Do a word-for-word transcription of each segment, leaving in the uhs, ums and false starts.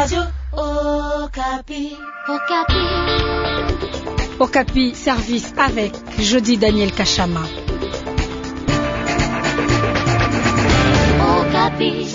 Radio Okapi. Okapi. Okapi, service avec Jody Daniel Kachama. Okapi.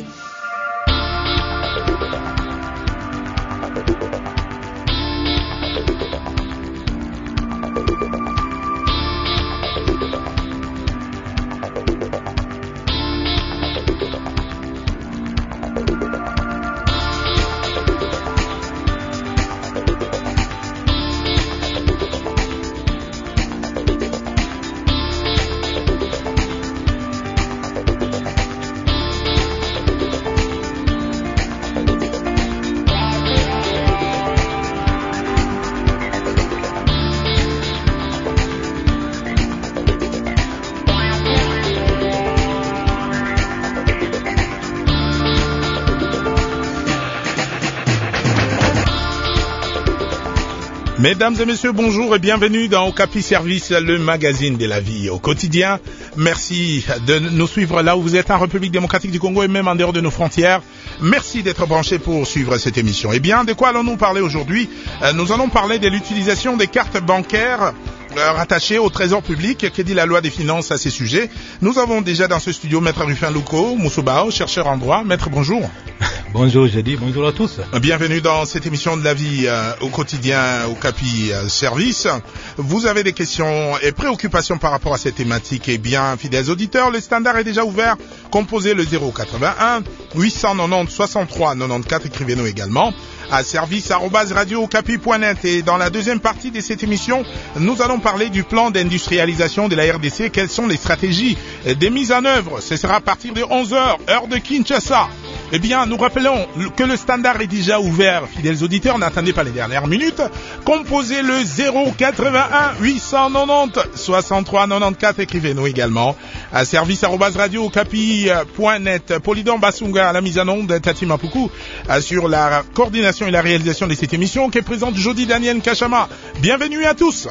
Mesdames et messieurs, bonjour et bienvenue dans Okapi Service, le magazine de la vie au quotidien. Merci de nous suivre là où vous êtes en République démocratique du Congo et même en dehors de nos frontières. Merci d'être branchés pour suivre cette émission. Eh bien, de quoi allons-nous parler aujourd'hui? Nous allons parler de l'utilisation des cartes bancaires rattachées au trésor public. Que dit la loi des finances à ces sujets? Nous avons déjà dans ce studio Maître Rufin Luko Moussoubao, chercheur en droit. Maître, bonjour. Bonjour, j'ai dit bonjour à tous. Bienvenue dans cette émission de la vie euh, au quotidien au Okapi euh, Service. Vous avez des questions et préoccupations par rapport à cette thématique? Eh bien, fidèles auditeurs, le standard est déjà ouvert. Composez le zéro quatre-vingt-un huit cent quatre-vingt-dix soixante-trois quatre-vingt-quatorze. Écrivez-nous également à service arobase radio okapi point net. Et dans la deuxième partie de cette émission, nous allons parler du plan d'industrialisation de la R D C. Quelles sont les stratégies des mises en œuvre? Ce sera à partir de onze heures, heure de Kinshasa. Eh bien, nous rappelons que le standard est déjà ouvert, fidèles auditeurs, n'attendez pas les dernières minutes. Composez le zéro quatre-vingt-un huit cent quatre-vingt-dix soixante-trois quatre-vingt-quatorze. Écrivez-nous également à service arobase radio okapi point net. Polydor Basunga à la mise en onde, Tati Mapuku sur la coordination et la réalisation de cette émission qui présente Jody Daniel Kachama. Bienvenue à tous.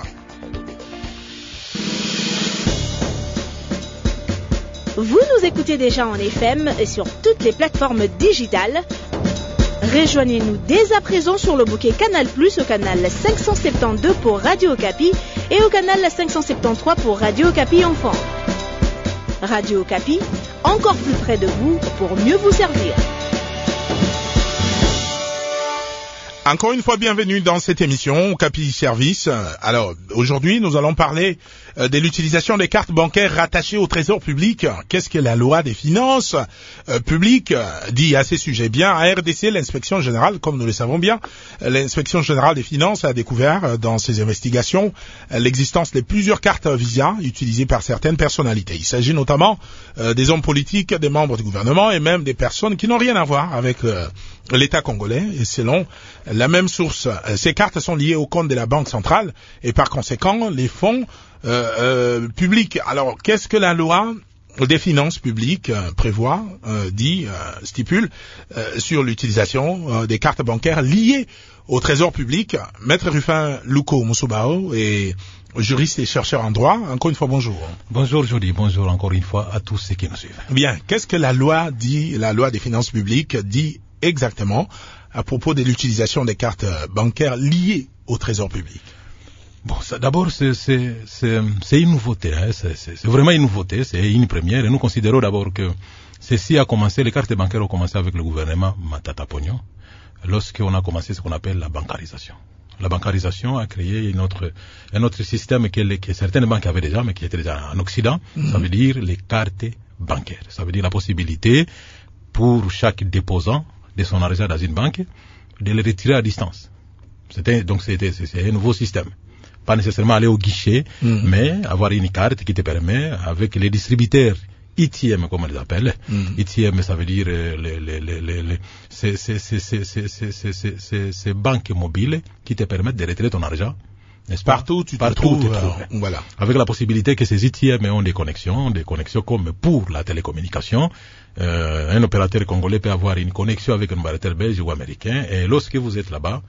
Vous nous écoutez déjà en F M et sur toutes les plateformes digitales. Rejoignez-nous dès à présent sur le bouquet Canal Plus au canal cinq cent soixante-douze pour Radio Okapi et au canal cinq cent soixante-treize pour Radio Okapi Enfant. Radio Okapi, encore plus près de vous pour mieux vous servir. Encore une fois, bienvenue dans cette émission Okapi Service. Alors, aujourd'hui, nous allons parler euh, de l'utilisation des cartes bancaires rattachées au trésor public. Qu'est-ce que la loi des finances euh, publiques dit à ces sujets? Bien, à R D C, l'inspection générale, comme nous le savons bien, l'inspection générale des finances a découvert euh, dans ses investigations euh, l'existence de plusieurs cartes Visa utilisées par certaines personnalités. Il s'agit notamment euh, des hommes politiques, des membres du gouvernement et même des personnes qui n'ont rien à voir avec euh, l'État congolais. Et selon la même source, ces cartes sont liées au compte de la Banque centrale et par conséquent les fonds euh, euh, publics. Alors, qu'est-ce que la loi des finances publiques euh, prévoit, euh, dit, euh, stipule euh, sur l'utilisation euh, des cartes bancaires liées au trésor public? Maître Rufin Luko Moussoubao est juriste et chercheur en droit. Encore une fois, bonjour. Bonjour Jody, bonjour encore une fois à tous ceux qui nous suivent. Bien, qu'est-ce que la loi dit, la loi des finances publiques dit exactement à propos de l'utilisation des cartes bancaires liées au trésor public? Bon, ça, d'abord, c'est, c'est, c'est, c'est une nouveauté, hein, c'est, c'est, c'est vraiment une nouveauté, c'est une première, et nous considérons d'abord que ceci a commencé, les cartes bancaires ont commencé avec le gouvernement Matata Pognon, lorsqu'on a commencé ce qu'on appelle la bancarisation. La bancarisation a créé une autre, un autre système que, les, que certaines banques avaient déjà, mais qui était déjà en Occident, mmh. Ça veut dire les cartes bancaires, ça veut dire la possibilité pour chaque déposant de son argent dans une banque, de le retirer à distance. C'était, donc c'était, c'est un nouveau système. Pas nécessairement aller au guichet, mmh. mais avoir une carte qui te permet, avec les distributeurs I T M, comme on les appelle, mmh. I T M, ça veut dire euh, les, les, les, les, les, c'est, c'est, c'est, c'est, c'est, c'est, c'est, c'est, c'est banques mobiles qui te permettent de retirer ton argent. N'est-ce pas? Partout, tu Partout te trouves, tu te trouves. Euh, voilà. Avec la possibilité que ces I T M ont des connexions, des connexions comme pour la télécommunication. Euh, un opérateur congolais peut avoir une connexion avec un opérateur belge ou américain, et lorsque vous êtes là-bas,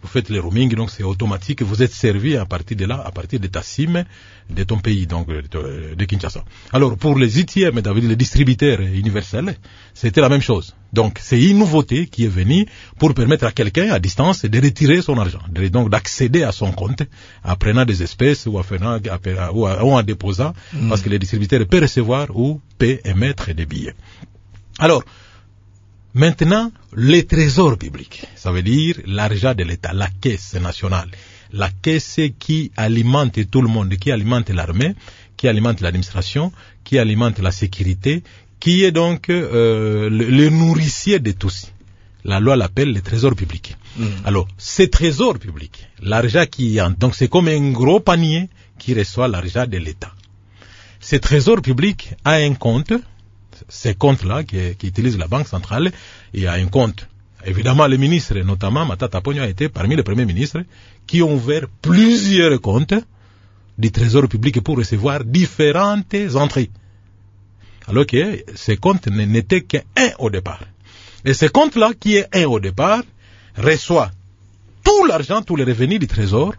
vous faites le roaming, donc c'est automatique, vous êtes servi à partir de là, à partir de ta SIM de ton pays, donc de, de Kinshasa. Alors pour les I T M, les distributeurs universels, c'était la même chose. Donc c'est une nouveauté qui est venue pour permettre à quelqu'un à distance de retirer son argent, de, donc d'accéder à son compte en prenant des espèces ou en, faisant, ou en déposant, mmh. parce que les distributeurs peuvent recevoir ou peuvent émettre des billets. Alors, maintenant, les trésors publics, ça veut dire l'argent de l'État, la caisse nationale, la caisse qui alimente tout le monde, qui alimente l'armée, qui alimente l'administration, qui alimente la sécurité, qui est donc euh, le, le nourricier de tous. La loi l'appelle le trésor public. Mmh. Alors, ces trésors publics, l'argent qui entre, donc c'est comme un gros panier qui reçoit l'argent de l'État. Ce trésor public a un compte. Ces comptes-là qui, qui utilisent la Banque centrale, il y a un compte. Évidemment, les ministres, notamment Matata Ponyo, a été parmi les premiers ministres qui ont ouvert plusieurs comptes du Trésor public pour recevoir différentes entrées. Alors que ces comptes n'étaient qu'un au départ. Et ce compte-là, qui est un au départ, reçoit tout l'argent, tous les revenus du Trésor,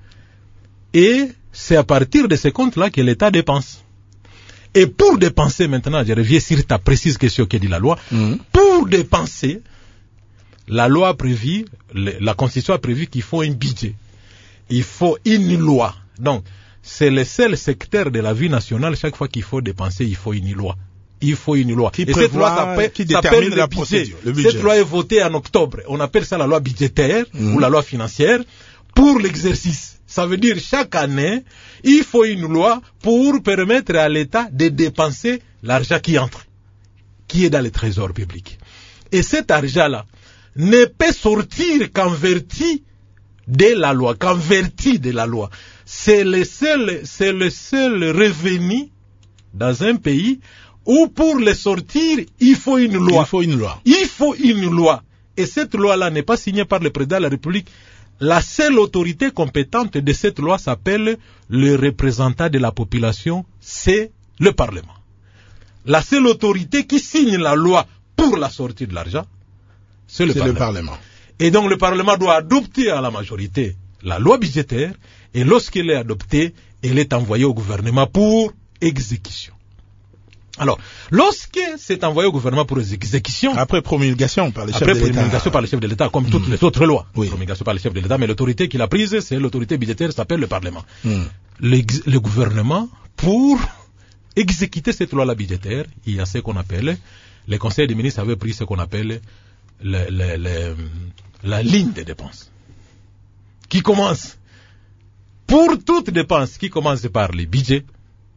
et c'est à partir de ce compte-là que l'État dépense. Et pour dépenser maintenant, je reviens sur ta précise question qui dit la loi, mmh. pour dépenser, la loi a prévu, la Constitution a prévu qu'il faut un budget. Il faut une loi. Donc, c'est le seul secteur de la vie nationale, chaque fois qu'il faut dépenser, il faut une loi. Il faut une loi. Qui Et prévoit, cette loi s'appelle, qui s'appelle la le procédure, budget. le budget. Cette loi est votée en octobre. On appelle ça la loi budgétaire mmh. ou la loi financière pour l'exercice. Ça veut dire chaque année, il faut une loi pour permettre à l'État de dépenser l'argent qui entre, qui est dans le trésor public. Et cet argent-là ne peut sortir qu'en vertu de la loi, qu'en vertu de la loi. C'est le seul, c'est le seul revenu dans un pays où pour le sortir, il faut une loi. Il faut une loi. Il faut une loi. Et cette loi-là n'est pas signée par le président de la République. La seule autorité compétente de cette loi s'appelle le représentant de la population, c'est le Parlement. La seule autorité qui signe la loi pour la sortie de l'argent, c'est, le, c'est Parlement. le Parlement. Et donc le Parlement doit adopter à la majorité la loi budgétaire, et lorsqu'elle est adoptée, elle est envoyée au gouvernement pour exécution. Alors, lorsque c'est envoyé au gouvernement pour exécution... Après promulgation par les chefs de Après l'État. Après promulgation par les chefs de l'État, comme mmh. toutes les autres lois. Oui. Promulgation par les chefs de l'État, mais l'autorité qui l'a prise, c'est l'autorité budgétaire, ça s'appelle le Parlement. Mmh. Le, le gouvernement, pour exécuter cette loi-là budgétaire, il y a ce qu'on appelle... Le Conseil des ministres avait pris ce qu'on appelle le, le, le, la ligne de dépenses. Qui commence... Pour toute dépense, qui commence par les budgets,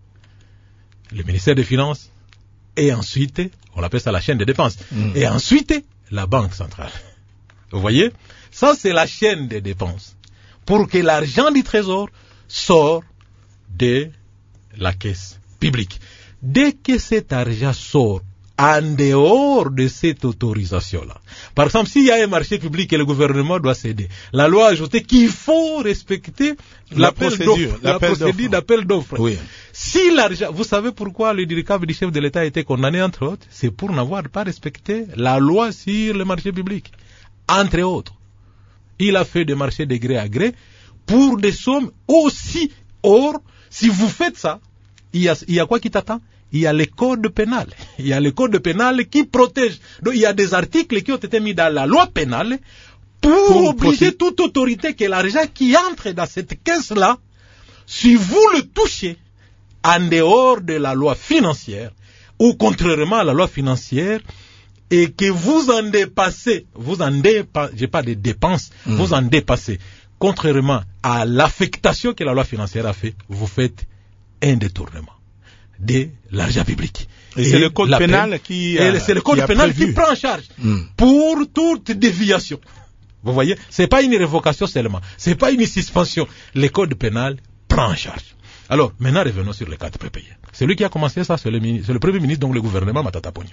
le ministère des Finances, et ensuite, on appelle ça la chaîne de dépenses, mmh. et ensuite, la Banque centrale. Vous voyez? Ça, c'est la chaîne de dépenses. Pour que l'argent du Trésor sorte de la caisse publique. Dès que cet argent sort en dehors de cette autorisation-là, par exemple, s'il y a un marché public et le gouvernement doit céder, la loi a ajouté qu'il faut respecter la l'appel procédure, d'offres, la procédure d'appel d'offres. Oui. Si l'argent, vous savez pourquoi le dirigeable du chef de l'État a été condamné, entre autres, c'est pour n'avoir pas respecté la loi sur le marché public, entre autres. Il a fait des marchés de gré à gré pour des sommes aussi. Or, si vous faites ça, il y a, il y a quoi qui t'attend? Il y a le code pénal. Il y a le code pénal qui protège. Donc, il y a des articles qui ont été mis dans la loi pénale pour, pour obliger proté- toute autorité que l'argent qui entre dans cette caisse-là, si vous le touchez en dehors de la loi financière, ou contrairement à la loi financière, et que vous en dépassez, vous en dépassez, j'ai pas de dépenses, mmh. vous en dépassez, contrairement à l'affectation que la loi financière a fait, vous faites un détournement de l'argent public. Et, et c'est le code pénal peine, qui, euh, c'est le code qui pénal prévu. qui prend en charge mmh. pour toute déviation. Vous voyez, c'est pas une révocation seulement, c'est pas une suspension. Le code pénal prend en charge. Alors, maintenant revenons sur les quatre prépayés. Celui qui a commencé ça, c'est le, c'est le premier ministre, donc le gouvernement Matata Ponyo.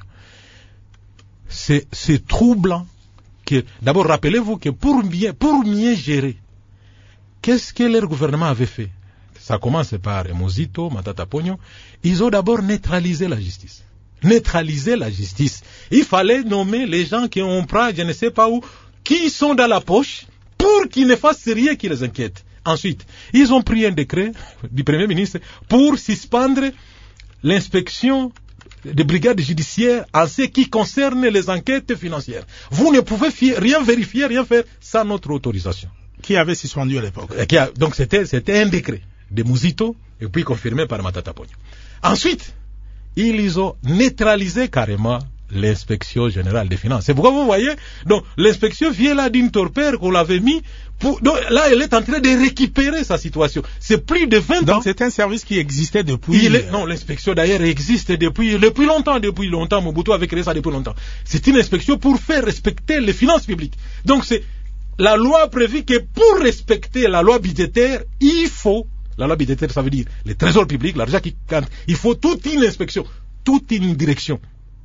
C'est, c'est troublant que, d'abord rappelez-vous que pour bien, pour mieux gérer, qu'est-ce que leur gouvernement avait fait? Ça commence par Mozito, Matata Ponyo. Ils ont d'abord neutralisé la justice. Neutraliser la justice. Il fallait nommer les gens qui ont pris, je ne sais pas où, qui sont dans la poche, pour qu'ils ne fassent rien qui les inquiète. Ensuite, ils ont pris un décret du Premier ministre pour suspendre l'inspection des brigades judiciaires en ce qui concerne les enquêtes financières. Vous ne pouvez fi- rien vérifier, rien faire sans notre autorisation. Qui avait suspendu à l'époque. A, donc c'était, c'était un décret de Mouzito et puis confirmé par Matata Pogno. Ensuite, ils ont neutralisé carrément l'inspection générale des finances. C'est pourquoi vous voyez, donc l'inspection vient là d'une torpeur qu'on l'avait mis. Pour, donc là, elle est en train de récupérer sa situation. C'est plus de vingt donc, ans. Donc c'est un service qui existait depuis. Il est, non, l'inspection d'ailleurs existe depuis, depuis longtemps, depuis longtemps. Mobutu avait créé ça depuis longtemps. C'est une inspection pour faire respecter les finances publiques. Donc c'est la loi prévue que pour respecter la loi budgétaire, il faut, la loi budgétaire, ça veut dire les trésors publics, l'argent qui compte, il faut toute une inspection, toute une direction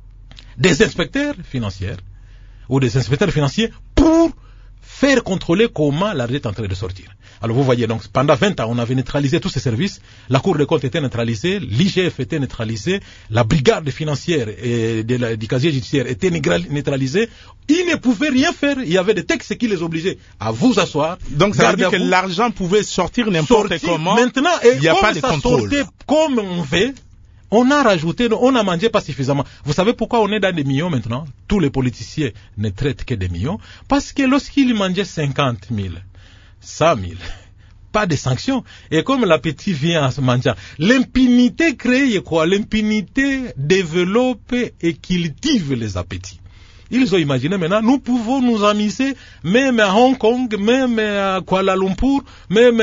des inspecteurs financiers ou des inspecteurs financiers pour faire contrôler comment l'argent est en train de sortir. Alors vous voyez, donc pendant vingt ans, on avait neutralisé tous ces services, la Cour des comptes était neutralisée, l'I G F était neutralisée, la brigade financière et de la, du casier judiciaire était neutralisée. Ils ne pouvaient rien faire, il y avait des textes qui les obligeaient à vous asseoir. Donc ça veut dire que l'argent pouvait sortir n'importe sortir comment. Maintenant, et il n'y a comme pas de ça contrôle. Sortait comme on veut, on a rajouté, on a mangé pas suffisamment. Vous savez pourquoi on est dans des millions maintenant? Tous les politiciens ne traitent que des millions. Parce que lorsqu'ils mangeaient cinquante mille, cent mille, pas de sanctions. Et comme l'appétit vient en se mangeant, l'impunité crée quoi? L'impunité développe et cultive les appétits. Ils ont imaginé maintenant, nous pouvons nous amuser, même à Hong Kong, même à Kuala Lumpur, même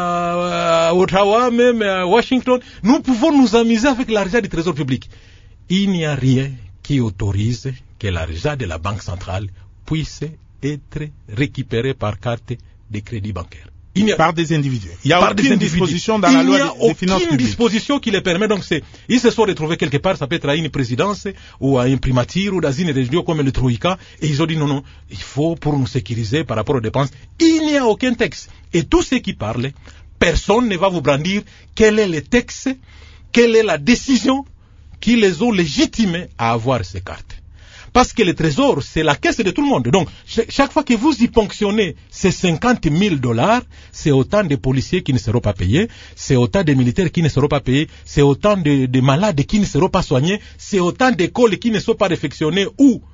à, à Ottawa, même à Washington. Nous pouvons nous amuser avec l'argent du trésor public. Il n'y a rien qui autorise que l'argent de la Banque centrale puisse être récupéré par carte de crédit bancaire. Il n'y a, par des individus. Il n'y a par aucune disposition dans la loi des, des finances publiques. Il n'y a aucune disposition qui les permet. Donc c'est, ils se sont retrouvés quelque part, ça peut être à une présidence ou à une primature ou dans une région comme le Troïka, et ils ont dit non, non, il faut pour nous sécuriser par rapport aux dépenses. Il n'y a aucun texte. Et tous ceux qui parlent, personne ne va vous brandir quel est le texte, quelle est la décision qui les ont légitimés à avoir ces cartes. Parce que le trésor, c'est la caisse de tout le monde. Donc, chaque fois que vous y ponctionnez ces cinquante mille dollars, c'est autant de policiers qui ne seront pas payés, c'est autant de militaires qui ne seront pas payés, c'est autant de, de malades qui ne seront pas soignés, c'est autant d'écoles qui ne sont pas réfectionnées ou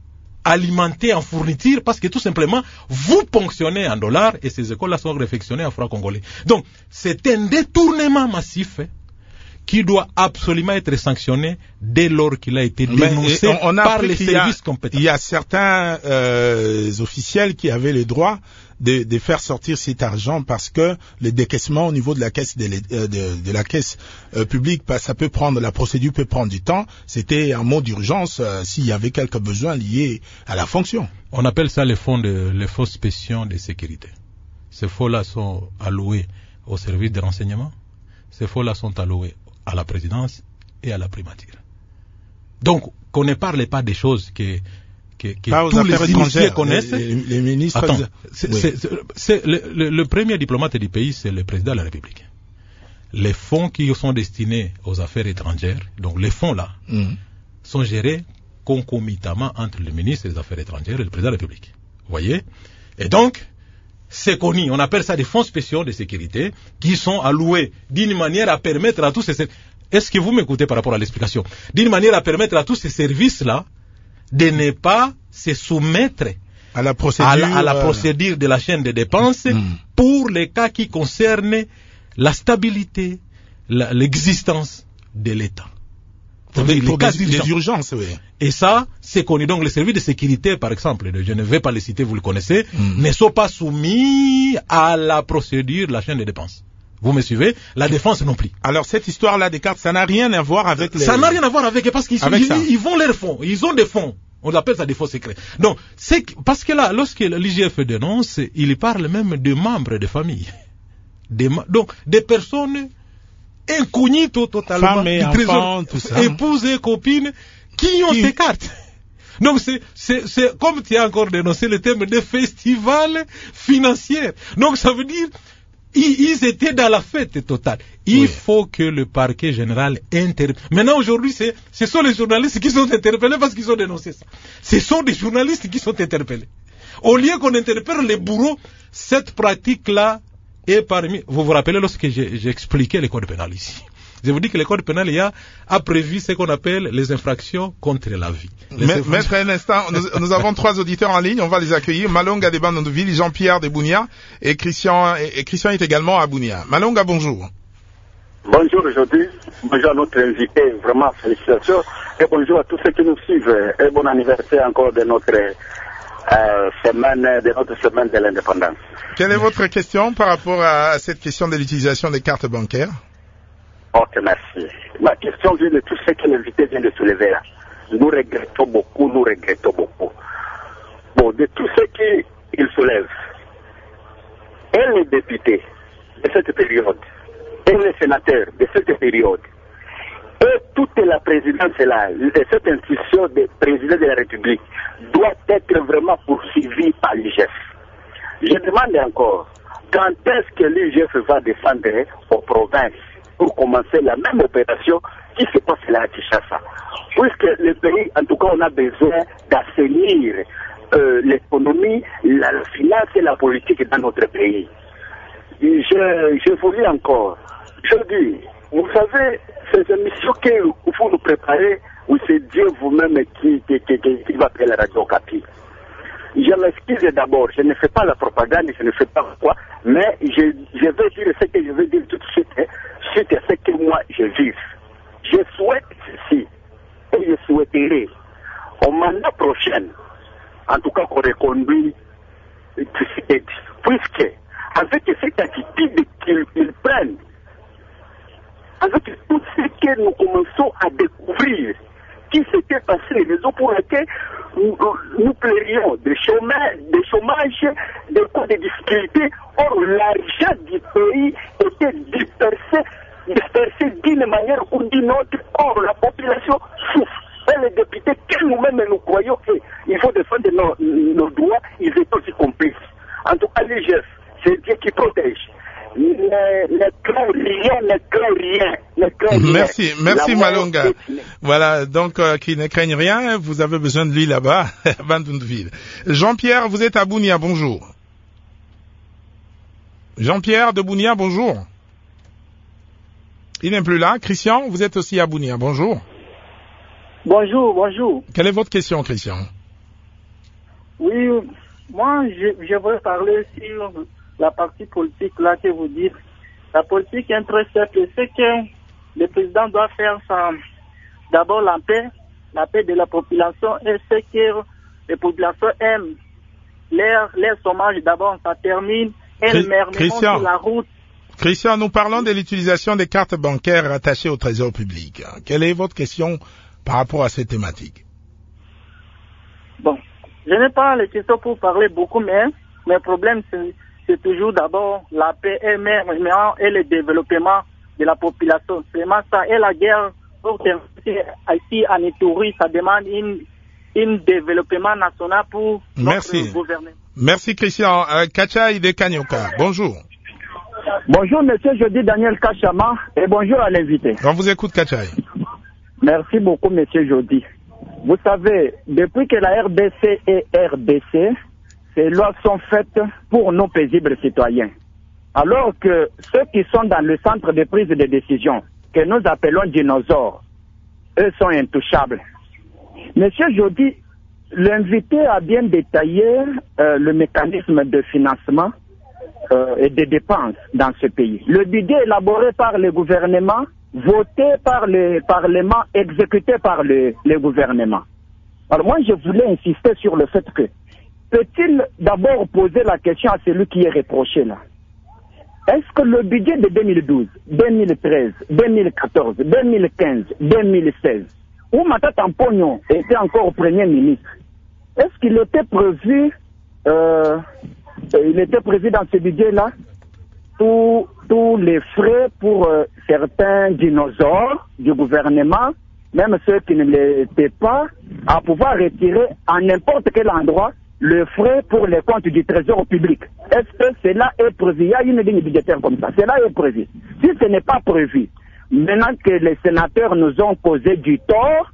alimentées en fourniture, parce que tout simplement, vous ponctionnez en dollars et ces écoles-là sont réfectionnées en francs congolais. Donc, c'est un détournement massif qui doit absolument être sanctionné dès lors qu'il a été dénoncé on, on a par les services compétents. Il y a certains euh, officiels qui avaient le droit de, de faire sortir cet argent parce que le décaissement au niveau de la caisse de, de, de la caisse euh, publique, ça peut prendre, la procédure peut prendre du temps. C'était un mot d'urgence euh, s'il y avait quelques besoins liés à la fonction. On appelle ça les fonds de, les fonds spéciaux de sécurité. Ces fonds-là sont alloués au service de renseignement. Ces fonds-là sont alloués à la présidence et à la primature. Donc, qu'on ne parle pas des choses que, que, que tous les initiés connaissent. Les, les ministres... Attends, c'est, oui. c'est, c'est, c'est le, le, le premier diplomate du pays, c'est le président de la République. Les fonds qui sont destinés aux affaires étrangères, donc les fonds là, mmh. sont gérés concomitamment entre le ministre des Affaires étrangères et le président de la République. Vous voyez? Et donc, c'est connu, on appelle ça des fonds spéciaux de sécurité qui sont alloués d'une manière à permettre à tous ces... Est-ce que vous m'écoutez par rapport à l'explication? D'une manière à permettre à tous ces services-là de ne pas se soumettre à la procédure, à la, à la procédure de la chaîne de dépenses mmh. pour les cas qui concernent la stabilité, la, l'existence de l'État. Pour, des, pour des, des urgences, oui. Et ça, c'est connu. Donc, les services de sécurité, par exemple, je ne vais pas les citer, vous le connaissez, mm. ne sont pas soumis à la procédure de la chaîne de dépenses. Vous me suivez? La défense non plus. Alors, cette histoire-là des cartes, ça n'a rien à voir avec les... Ça n'a rien à voir avec, parce qu'ils sont, ils, ils vont leurs fonds. Ils ont des fonds. On appelle ça des fonds secrets. Donc, c'est, parce que là, lorsque l'I G F dénonce, il parle même de membres de famille. Des, donc, des personnes incognito totalement, femmes et enfants, tout ça. Épouses et copines qui ont qui... ces cartes. Donc c'est, c'est, c'est comme tu as encore dénoncé le thème de festival financier. Donc ça veut dire ils, ils étaient dans la fête totale. Il oui. faut que le parquet général interpelle. Maintenant aujourd'hui c'est, ce sont les journalistes qui sont interpellés parce qu'ils ont dénoncé ça. Ce sont des journalistes qui sont interpellés. Au lieu qu'on interpelle les bourreaux, cette pratique-là est parmi... Vous vous rappelez lorsque j'ai, j'ai expliqué le code pénal ici. Je vous dis que le code pénal a, a prévu ce qu'on appelle les infractions contre la vie. Les Mais, infractions... Maître, un instant, nous, nous avons trois auditeurs en ligne, on va les accueillir. Malonga de Bandondville, Jean-Pierre de Bounia et Christian, et, et Christian est également à Bounia. Malonga, bonjour. Bonjour aujourd'hui, bonjour à notre invité, vraiment félicitations, et bonjour à tous ceux qui nous suivent, et bon anniversaire encore de notre euh, semaine, de notre semaine de l'indépendance. Quelle est votre question par rapport à cette question de l'utilisation des cartes bancaires? Ok, merci. Ma question vient de tout ce que l'invité vient de soulever là. Nous regrettons beaucoup, nous regrettons beaucoup. Bon, de tout ce qu'il soulève, et les députés de cette période, et les sénateurs de cette période, et toute la présidence là, de cette institution de président de la République, doit être vraiment poursuivie par l'I G F. Je demande encore, quand est-ce que l'I G F va descendre aux provinces pour commencer la même opération qui se passe là à Kinshasa? Puisque le pays, en tout cas, on a besoin d'assainir euh, l'économie, la, la finance et la politique dans notre pays. Je, je vous dis encore, je dis, vous savez, ces émissions que vous nous préparez, ou c'est Dieu vous-même qui, qui, qui, qui, qui va payer la radio Capi. Je m'excuse d'abord, je ne fais pas la propagande, je ne fais pas quoi, mais je, je vais dire ce que je vais dire tout de suite, hein, suite à ce que moi je vis. Je souhaite ceci, et je souhaiterais, au mandat prochain, en tout cas qu'on reconduit Tshisekedi, puisque avec cette attitude qu'ils qu'ils prennent, avec tout ce que nous commençons à découvrir, qui s'était passé, les raisons pour lesquelles nous, nous plairions de chômage, de chômage, de coûts de difficultés. Or, l'argent du pays était dispersé, dispersé d'une manière ou d'une autre. Or, la population souffre. Et les députés, que nous-mêmes nous croyons qu'il faut défendre nos, nos droits, ils étaient aussi complices. En tout cas, l'I G F, c'est Dieu qui protège. Ne, ne crains rien, ne crains rien, ne crains rien. Merci, merci Malonga. Voilà, donc euh, qui ne craignent rien, vous avez besoin de lui là-bas, à Bandondville. Jean-Pierre, vous êtes à Bounia, bonjour. Jean-Pierre de Bounia, bonjour. Il n'est plus là. Christian, vous êtes aussi à Bounia, bonjour. Bonjour, bonjour. Quelle est votre question, Christian? Oui, moi, je, je veux parler sur la partie politique là que vous dites. La politique est très simple. C'est que le président doit faire ça, d'abord la paix, la paix de la population, et ce que les populations aiment. Leur, leur chômage, d'abord, ça termine. Elles-mêmes sur la route. Christian, nous parlons de l'utilisation des cartes bancaires rattachées au trésor public. Quelle est votre question par rapport à cette thématique? Bon, je n'ai pas les questions pour parler beaucoup, mais le problème, c'est c'est toujours d'abord la paix et, et le développement de la population. C'est vraiment ça. Et la guerre, pour ici en Ituri, ça demande un développement national pour Merci. notre gouvernement. Merci Christian. Euh, Kachai de Kanyoka, bonjour. Bonjour monsieur, je dis Daniel Kachama et bonjour à l'invité. On vous écoute Kachai. Merci beaucoup monsieur Jody. Vous savez, depuis que la R D C est R D C, ces lois sont faites pour nos paisibles citoyens. Alors que ceux qui sont dans le centre de prise de décision, que nous appelons dinosaures, eux sont intouchables. Monsieur Jody, l'invité a bien détaillé euh, le mécanisme de financement euh, et de dépenses dans ce pays. Le budget élaboré par le gouvernement, voté par le Parlement, exécuté par le, le gouvernement. Alors moi, je voulais insister sur le fait que peut-il d'abord poser la question à celui qui est reproché là? Est-ce que le budget de deux mille douze, deux mille treize, deux mille quatorze, deux mille quinze, deux mille seize, où Matata Mpognon était encore Premier ministre, est-ce qu'il était prévu, euh, il était prévu dans ce budget-là, tous tous les frais pour euh, certains dinosaures du gouvernement, même ceux qui ne l'étaient pas, à pouvoir retirer à n'importe quel endroit le frais pour les comptes du trésor public? Est-ce que cela est prévu? Il y a une ligne budgétaire comme ça. Cela est prévu. Si ce n'est pas prévu, maintenant que les sénateurs nous ont causé du tort,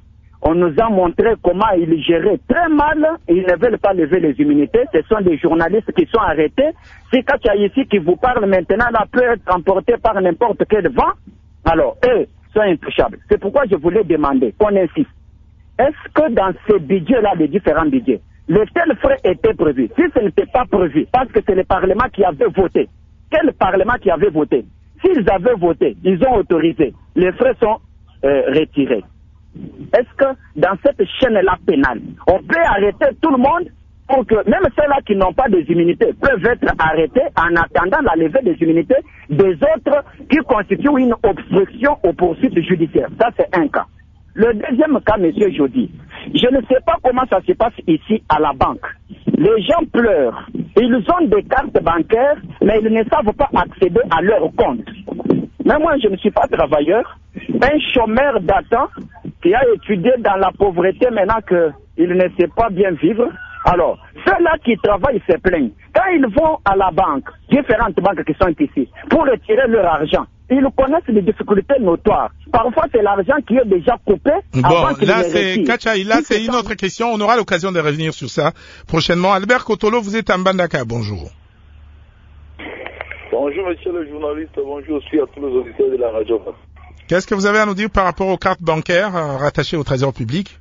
On nous a montré comment ils géraient très mal. Ils ne veulent pas lever les immunités. Ce sont des journalistes qui sont arrêtés. Si Katia ici qui vous parle maintenant là peut être emporté par n'importe quel vent, alors eux sont intouchables. C'est pourquoi je voulais demander qu'on insiste. Est-ce que dans ces budgets-là, les différents budgets, les tels frais étaient prévus? Si ce n'était pas prévu, parce que c'est le Parlement qui avait voté. Quel Parlement qui avait voté? S'ils avaient voté, ils ont autorisé. Les frais sont euh, retirés. Est-ce que dans cette chaîne-là pénale, on peut arrêter tout le monde pour que même ceux-là qui n'ont pas des immunités peuvent être arrêtés en attendant la levée des immunités des autres qui constituent une obstruction aux poursuites judiciaires? Ça, c'est un cas. Le deuxième cas, monsieur Jody, je ne sais pas comment ça se passe ici à la banque. Les gens pleurent. Ils ont des cartes bancaires, mais ils ne savent pas accéder à leur compte. Mais moi, je ne suis pas travailleur. Un chômeur datant qui a étudié dans la pauvreté maintenant qu'il ne sait pas bien vivre. Alors, ceux-là qui travaillent se plaignent. Quand ils vont à la banque, différentes banques qui sont ici, pour retirer leur argent, ils connaissent des difficultés notoires. Parfois, c'est l'argent qui est déjà coupé. Bon, avant qu'ils là, le c'est, retirent. Kachaï, là, Si c'est une ça- autre question. On aura l'occasion de revenir sur ça prochainement. Albert Kotolo, vous êtes à Mbandaka. Bonjour. Bonjour monsieur le journaliste, bonjour aussi à tous les auditeurs de la radio. Qu'est-ce que vous avez à nous dire par rapport aux cartes bancaires euh, rattachées au Trésor public?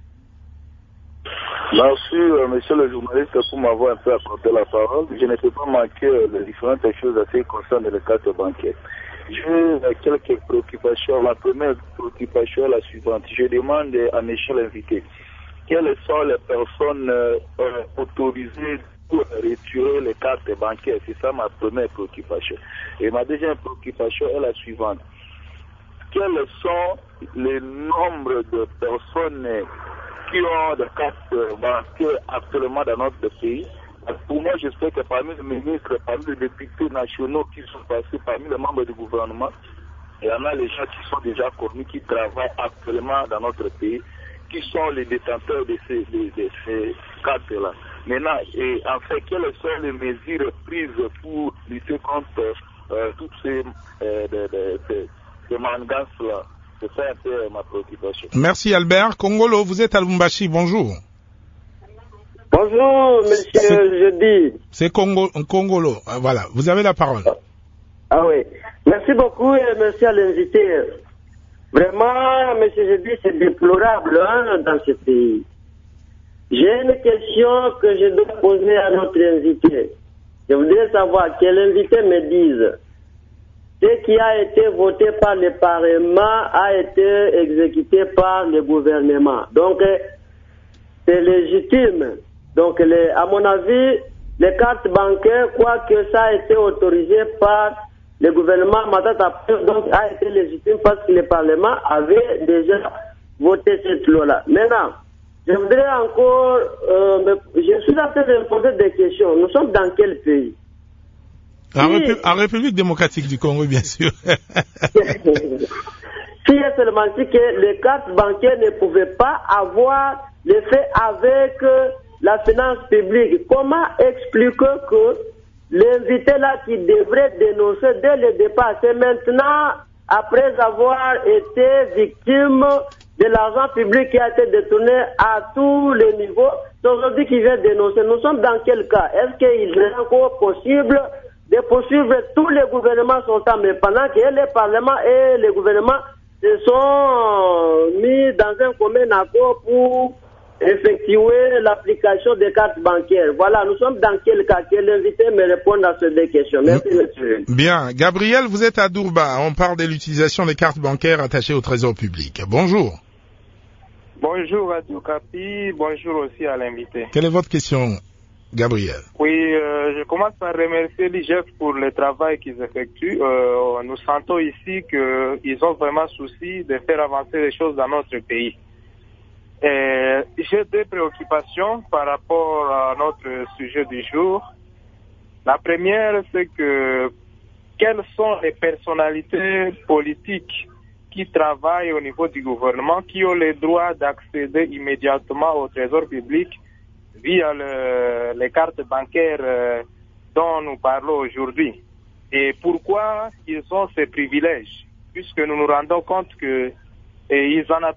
Merci euh, monsieur le journaliste pour m'avoir un peu accordé la parole. Je ne peux pas manquer euh, les différentes choses à ce qui concerne les cartes bancaires. J'ai euh, quelques préoccupations. La première préoccupation est la suivante. Je demande à monsieur l'invité quelles sont les personnes euh, euh, autorisées pour retirer les cartes bancaires. C'est ça ma première préoccupation. Et ma deuxième préoccupation est la suivante. Quels sont les nombres de personnes qui ont des cartes bancaires actuellement dans notre pays? Pour moi, j'espère que parmi les ministres, parmi les députés nationaux qui sont passés, parmi les membres du gouvernement, il y en a les gens qui sont déjà connus, qui travaillent actuellement dans notre pays, qui sont les détenteurs de ces, de, de ces cartes-là. Maintenant, et en fait, quelles sont les mesures prises pour lutter contre euh, toutes ces, euh, de, de, de, ces mangances-là? C'est ça un peu ma préoccupation. Merci Albert. Kongolo, vous êtes à Lubumbashi. Bonjour. Bonjour, monsieur Jeudi. C'est Congo, Kongolo. Ah, Voilà, vous avez la parole. Ah oui. Merci beaucoup et merci à l'invité. Vraiment, monsieur Jeudi, c'est déplorable hein, dans ce pays. J'ai une question que je dois poser à notre invité. Je voudrais savoir que l'invité me dise ce qui a été voté par le Parlement a été exécuté par le gouvernement. Donc, c'est légitime. Donc, les, à mon avis, les cartes bancaires, quoique ça a été autorisé par le gouvernement, donc a été légitime parce que le Parlement avait déjà voté cette loi-là. Maintenant, je voudrais encore, euh, me, je suis en train de me poser des questions. Nous sommes dans quel pays? En, Si- Répu- en République démocratique du Congo, bien sûr. S'il y a seulement dit que les cartes bancaires ne pouvaient pas avoir l'effet avec euh, la finance publique, comment expliquer que l'invité là qui devrait dénoncer dès le départ, c'est maintenant, après avoir été victime de l'argent public qui a été détourné à tous les niveaux, c'est aujourd'hui qu'il vient dénoncer. Nous sommes dans quel cas? Est-ce qu'il est encore possible de poursuivre? Tous les gouvernements sont en, mais pendant que les parlements et les gouvernements se sont mis dans un commun accord pour effectuer l'application des cartes bancaires. Voilà, nous sommes dans quel cas? Que l'invité me réponde à ces deux questions. Merci, monsieur. Bien. Gabriel, vous êtes à Dourba. On parle de l'utilisation des cartes bancaires attachées au Trésor public. Bonjour. Bonjour Radio Capi, bonjour aussi à l'invité. Quelle est votre question, Gabriel? Oui, euh, je commence par remercier l'I G F pour le travail qu'ils effectuent. Euh, nous sentons ici qu'ils ont vraiment souci de faire avancer les choses dans notre pays. Et j'ai deux préoccupations par rapport à notre sujet du jour. La première, c'est que quelles sont les personnalités politiques qui travaillent au niveau du gouvernement, qui ont le droit d'accéder immédiatement au trésor public via le, les cartes bancaires euh, dont nous parlons aujourd'hui. Et pourquoi ils ont ces privilèges, puisque nous nous rendons compte que et ils en abusent.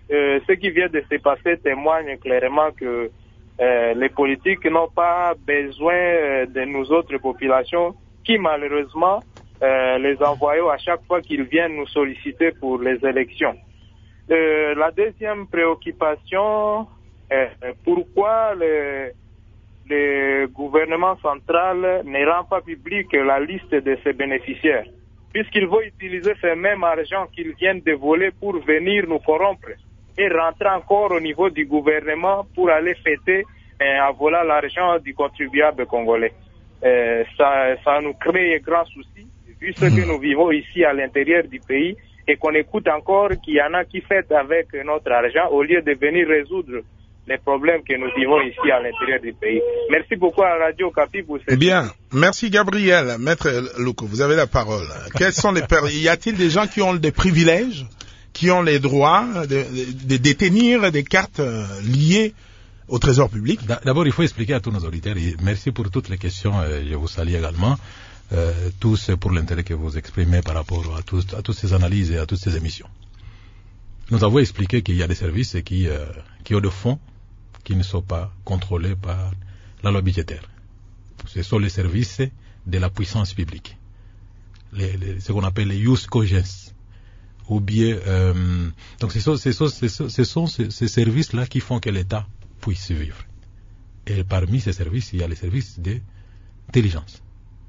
euh, ce qui vient de se passer témoigne clairement que euh, les politiques n'ont pas besoin euh, de nous autres populations qui malheureusement euh, les envoyons à chaque fois qu'ils viennent nous solliciter pour les élections. Euh, la deuxième préoccupation, euh, pourquoi le, le gouvernement central ne rend pas public la liste de ses bénéficiaires, puisqu'il veut utiliser ce même argent qu'ils viennent de voler pour venir nous corrompre et rentrer encore au niveau du gouvernement pour aller fêter euh, en volant l'argent du contribuable congolais. Euh, ça, ça nous crée un grand souci, vu ce que nous vivons ici à l'intérieur du pays, et qu'on écoute encore qu'il y en a qui fêtent avec notre argent au lieu de venir résoudre les problèmes que nous vivons ici à l'intérieur du pays. Merci beaucoup à Radio Okapi pour cette... Eh bien, merci Gabriel. Maître Louko, vous avez la parole. Quels sont les per... Y a-t-il des gens qui ont des privilèges, qui ont les droits de, de, de détenir des cartes liées au trésor public? D'abord, il faut expliquer à tous nos auditeurs, et merci pour toutes les questions, je vous salue également, euh, tous pour l'intérêt que vous exprimez par rapport à, tous, à toutes ces analyses et à toutes ces émissions. Nous avons expliqué qu'il y a des services qui, euh, qui ont des fonds qui ne sont pas contrôlés par la loi budgétaire. Ce sont les services de la puissance publique, les, les, ce qu'on appelle les ius cogens. Ou bien, euh, donc ce sont, ce sont, ce sont, ce sont ces, ces services-là qui font que l'État puisse vivre. Et parmi ces services, il y a les services d'intelligence.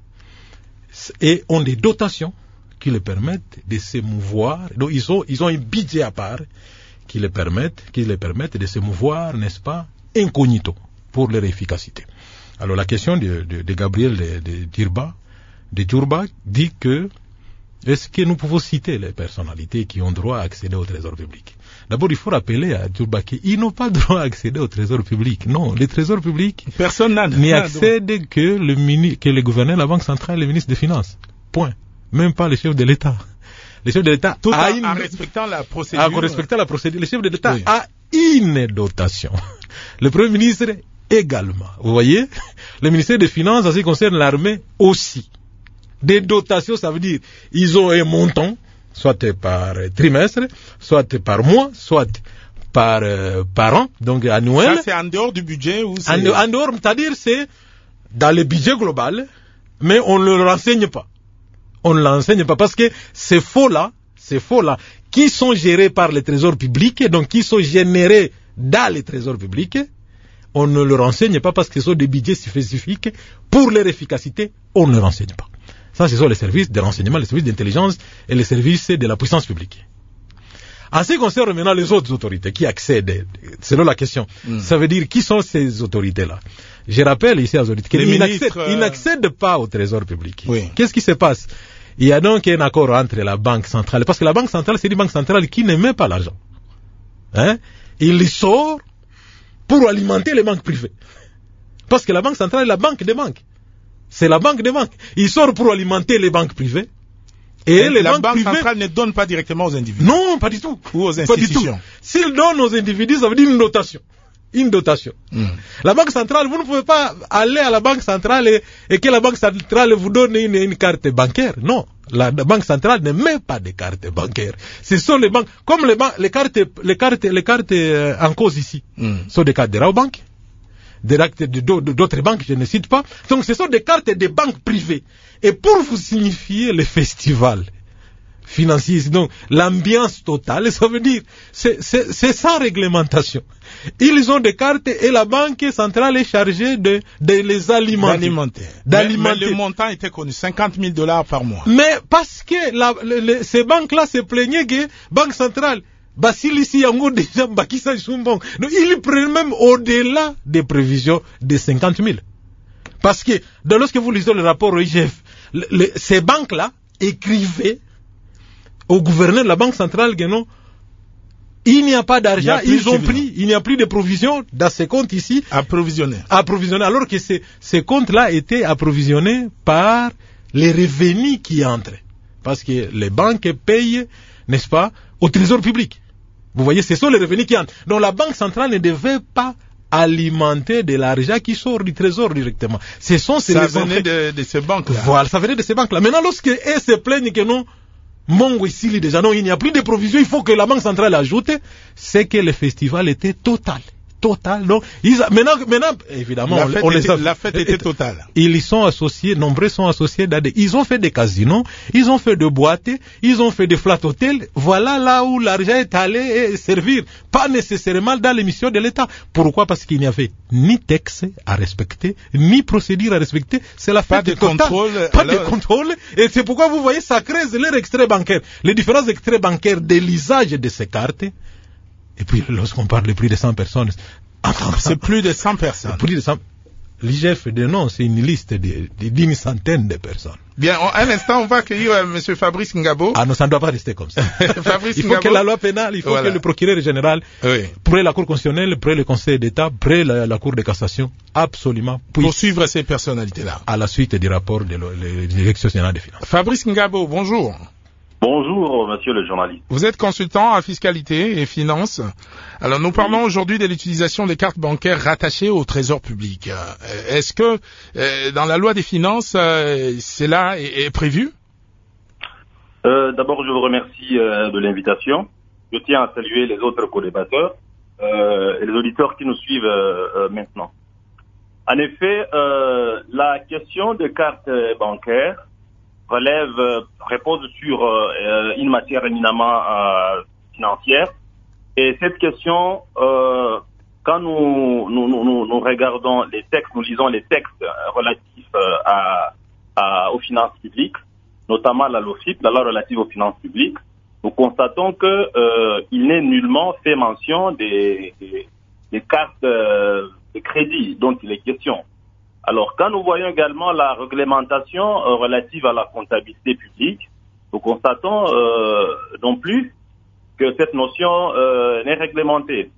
Et ont des dotations qui les permettent de se mouvoir. Donc ils ont, ils ont un budget à part qui les permettent, qui les permettent de se mouvoir, n'est-ce pas, incognito, pour leur efficacité. Alors la question de, de, de Gabriel de, de Djurba, de Djurba dit que est-ce que nous pouvons citer les personnalités qui ont droit à accéder au trésor public? D'abord, il faut rappeler à Djurba qu'ils n'ont pas droit à accéder au trésor public. Non, le trésor public, personne n'y accède que le, mini, que le gouverneur, la Banque centrale et le ministre des Finances. Point. Même pas le chef de l'État. Le chef de l'État Tout a en, une... en respectant la procédure. En respectant la procédure. Le chef de l'État oui. a une dotation. Le Premier ministre également. Vous voyez? Le ministère des Finances, en ce qui concerne l'armée, aussi. Des dotations, ça veut dire, ils ont un montant, soit par trimestre, soit par mois, soit par, euh, par an, donc annuel. Ça, c'est en dehors du budget ou c'est... En, en dehors, c'est-à-dire, c'est dans le budget global, mais on ne le renseigne pas. On ne l'enseigne pas parce que ces faux-là, ces faux-là, qui sont gérés par les trésors publics, donc qui sont générés dans les trésors publics, on ne le renseigne pas parce que ce sont des budgets spécifiques. Pour leur efficacité, on ne le renseigne pas. Ça, ce sont les services de renseignement, les services d'intelligence et les services de la puissance publique. En ce qui concerne maintenant les autres autorités qui accèdent, selon la question, mm. ça veut dire qui sont ces autorités-là? Je rappelle ici aux autorités qu'ils n'accèdent, euh... n'accèdent pas au trésor public. Oui. Qu'est-ce qui se passe? Il y a donc un accord entre la Banque centrale, parce que la Banque centrale, c'est une banque centrale qui n'émet pas l'argent. Hein? Il sort pour alimenter les banques privées. Parce que la Banque centrale est la banque des banques. C'est la banque des banques. Il sort pour alimenter les banques privées. Et, Et les la banques banque privées... centrale ne donne pas directement aux individus. Non, pas du tout. Ou aux institutions. S'il donne aux individus, ça veut dire une dotation. Une dotation. Mm. La Banque centrale, vous ne pouvez pas aller à la Banque centrale et, et que la Banque centrale vous donne une, une carte bancaire. Non. La, la Banque centrale ne met pas de carte bancaire. Ce sont les banques, comme les, banques, les cartes, les cartes, les cartes euh, en cause ici, mm. sont des cartes de Rabobank, des cartes d'autres banques, je ne cite pas. Donc ce sont des cartes de banques privées. Et pour vous signifier le festival financier, donc l'ambiance totale, ça veut dire, c'est, c'est, c'est sans réglementation. Ils ont des cartes et la Banque centrale est chargée de, de les alimenter. D'alimenter. D'alimenter. Mais, mais le montant était connu, cinquante mille dollars par mois. Mais parce que la, le, le, ces banques-là se plaignaient que Banque centrale, Basilisi Yango déjà Bakissa Chumbong. Donc ils prennent même au-delà des prévisions de cinquante mille. Parce que, lorsque vous lisez le rapport au I G F, le, le, ces banques-là écrivaient au gouverneur de la Banque centrale que non, il n'y a pas d'argent, ils ont pris, il n'y a plus de provisions dans ces comptes ici. Approvisionnés. Approvisionnés, alors que ces, ces comptes-là étaient approvisionnés par les revenus qui entrent. Parce que les banques payent, n'est-ce pas, au trésor public. Vous voyez, ce sont les revenus qui entrent. Donc la Banque centrale ne devait pas alimenter de l'argent qui sort du trésor directement. Ce sont ces ça venait de, de ces banques-là. Voilà, ça venait de ces banques-là. Maintenant, lorsque elles se plaignent que non, Mongo ici, déjà, non, il n'y a plus de provisions, il faut que la Banque centrale ajoute, c'est que le festival était total. Total, donc, ils a, maintenant, maintenant, évidemment, la on, fête, on était, les a, la fête était totale. Ils y sont associés, nombreux sont associés dans des, ils ont fait des casinos, ils ont fait des boîtes, ils ont fait des flat hôtels, voilà là où l'argent est allé servir, pas nécessairement dans les missions de l'État. Pourquoi? Parce qu'il n'y avait ni texte à respecter, ni procédure à respecter, c'est la fête pas de totale, contrôle, pas alors... de contrôle, et c'est pourquoi vous voyez, ça crée leur extrait bancaire, les différents extraits bancaires de l'usage de ces cartes. Et puis, lorsqu'on parle de plus de cent personnes, c'est plus de cent personnes. Plus de cent... L'I G F dénonce, c'est une liste de d'une centaine de personnes. Bien, on, un instant, on va accueillir euh, M. Fabrice Ngabo. Ah non, ça ne doit pas rester comme ça. Fabrice il faut Ngabo. que la loi pénale, il faut voilà. que le procureur général, oui. près la Cour constitutionnelle, près le Conseil d'État, près la, la Cour de cassation, absolument puisse poursuivre ces personnalités-là. À la suite du rapport de l'élection générale des finances. Fabrice Ngabo, bonjour. Bonjour, monsieur le journaliste. Vous êtes consultant à fiscalité et finances. Alors, nous parlons oui. aujourd'hui de l'utilisation des cartes bancaires rattachées au trésor public. Est-ce que, euh, dans la loi des finances, euh, cela est, est prévu? euh, D'abord, je vous remercie euh, de l'invitation. Je tiens à saluer les autres co-débatteurs euh, et les auditeurs qui nous suivent euh, euh, maintenant. En effet, euh, la question des cartes bancaires relève, euh, repose sur euh, une matière éminemment euh, financière. Et cette question, euh, quand nous, nous, nous, nous regardons les textes, nous lisons les textes relatifs euh, à, à, aux finances publiques, notamment la loi F I P, la loi relative aux finances publiques, nous constatons que euh, il n'est nullement fait mention des, des, des cartes euh, de crédit dont il est question. Alors, quand nous voyons également la réglementation euh, relative à la comptabilité publique, nous constatons euh, non plus que cette notion euh, n'est réglementée.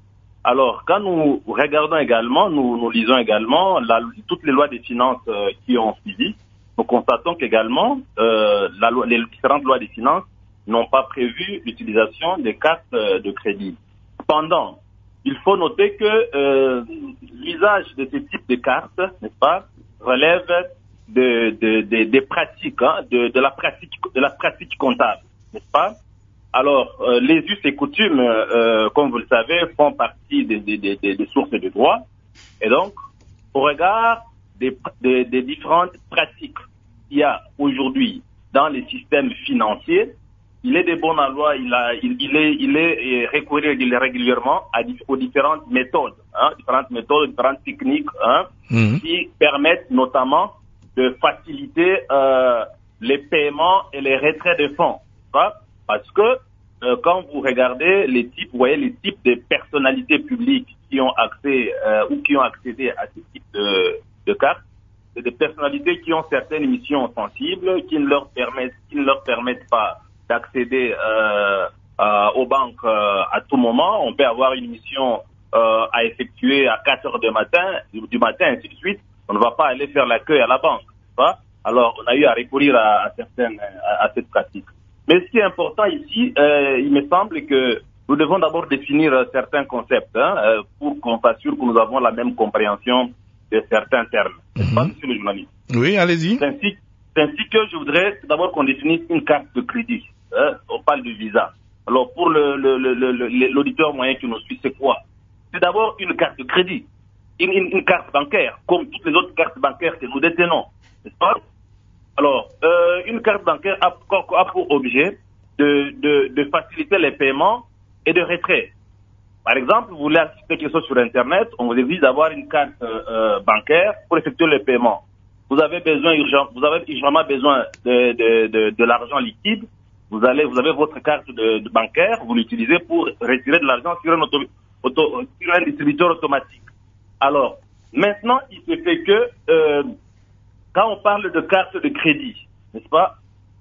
Alors, quand nous regardons également, nous, nous lisons également la, toutes les lois des finances euh, qui ont suivi, nous constatons qu'également euh, la loi, les différentes lois des finances n'ont pas prévu l'utilisation des cartes euh, de crédit. Cependant, il faut noter que euh, l'usage de ce type de cartes, n'est-ce pas, relève de, de, de, des pratiques, hein, de, de la pratique, de la pratique comptable, n'est-ce pas? Alors, euh, les us et coutumes, euh, comme vous le savez, font partie des, des, des, des sources de droit, et donc, au regard des, des, des différentes pratiques qu'il y a aujourd'hui dans les systèmes financiers, il est de bon aloi, il a, il, il est, il est recourir régulièrement à, aux différentes méthodes, hein, différentes méthodes, différentes techniques, hein, mmh. qui permettent notamment de faciliter euh, les paiements et les retraits de fonds, hein, parce que euh, quand vous regardez les types, vous voyez les types de personnalités publiques qui ont accès euh, ou qui ont accédé à ce type de, de cartes, c'est des personnalités qui ont certaines missions sensibles qui ne leur permettent, qui ne leur permettent pas d'accéder euh, euh, aux banques euh, à tout moment. On peut avoir une mission euh, à effectuer à quatre heures du matin, du matin, ainsi de suite. On ne va pas aller faire l'accueil à la banque. Pas? Alors, on a eu à recourir à, à certaines, à, à cette pratique. Mais ce qui est important ici, euh, il me semble que nous devons d'abord définir certains concepts, hein, euh, pour qu'on s'assure que nous avons la même compréhension de certains termes. Mm-hmm. Pas, monsieur le journaliste? Oui, allez-y. C'est ainsi, c'est ainsi que je voudrais d'abord qu'on définisse une carte de crédit. Hein, on parle de visa. Alors, pour le, le, le, le, l'auditeur moyen qui nous suit, c'est quoi? C'est d'abord une carte de crédit, une, une, une carte bancaire, comme toutes les autres cartes bancaires que nous détenons, n'est-ce pas? Alors, euh, une carte bancaire a, a pour objet de, de, de faciliter les paiements et de retrait. Par exemple, vous voulez acheter quelque chose sur Internet, on vous exige d'avoir une carte euh, bancaire pour effectuer les paiements. Vous avez besoin, urgent, vous avez urgemment besoin de, de, de, de l'argent liquide. Vous allez, vous avez votre carte de, de bancaire, vous l'utilisez pour retirer de l'argent sur un, auto, auto, sur un distributeur automatique. Alors, maintenant, il se fait que euh, quand on parle de carte de crédit, n'est-ce pas,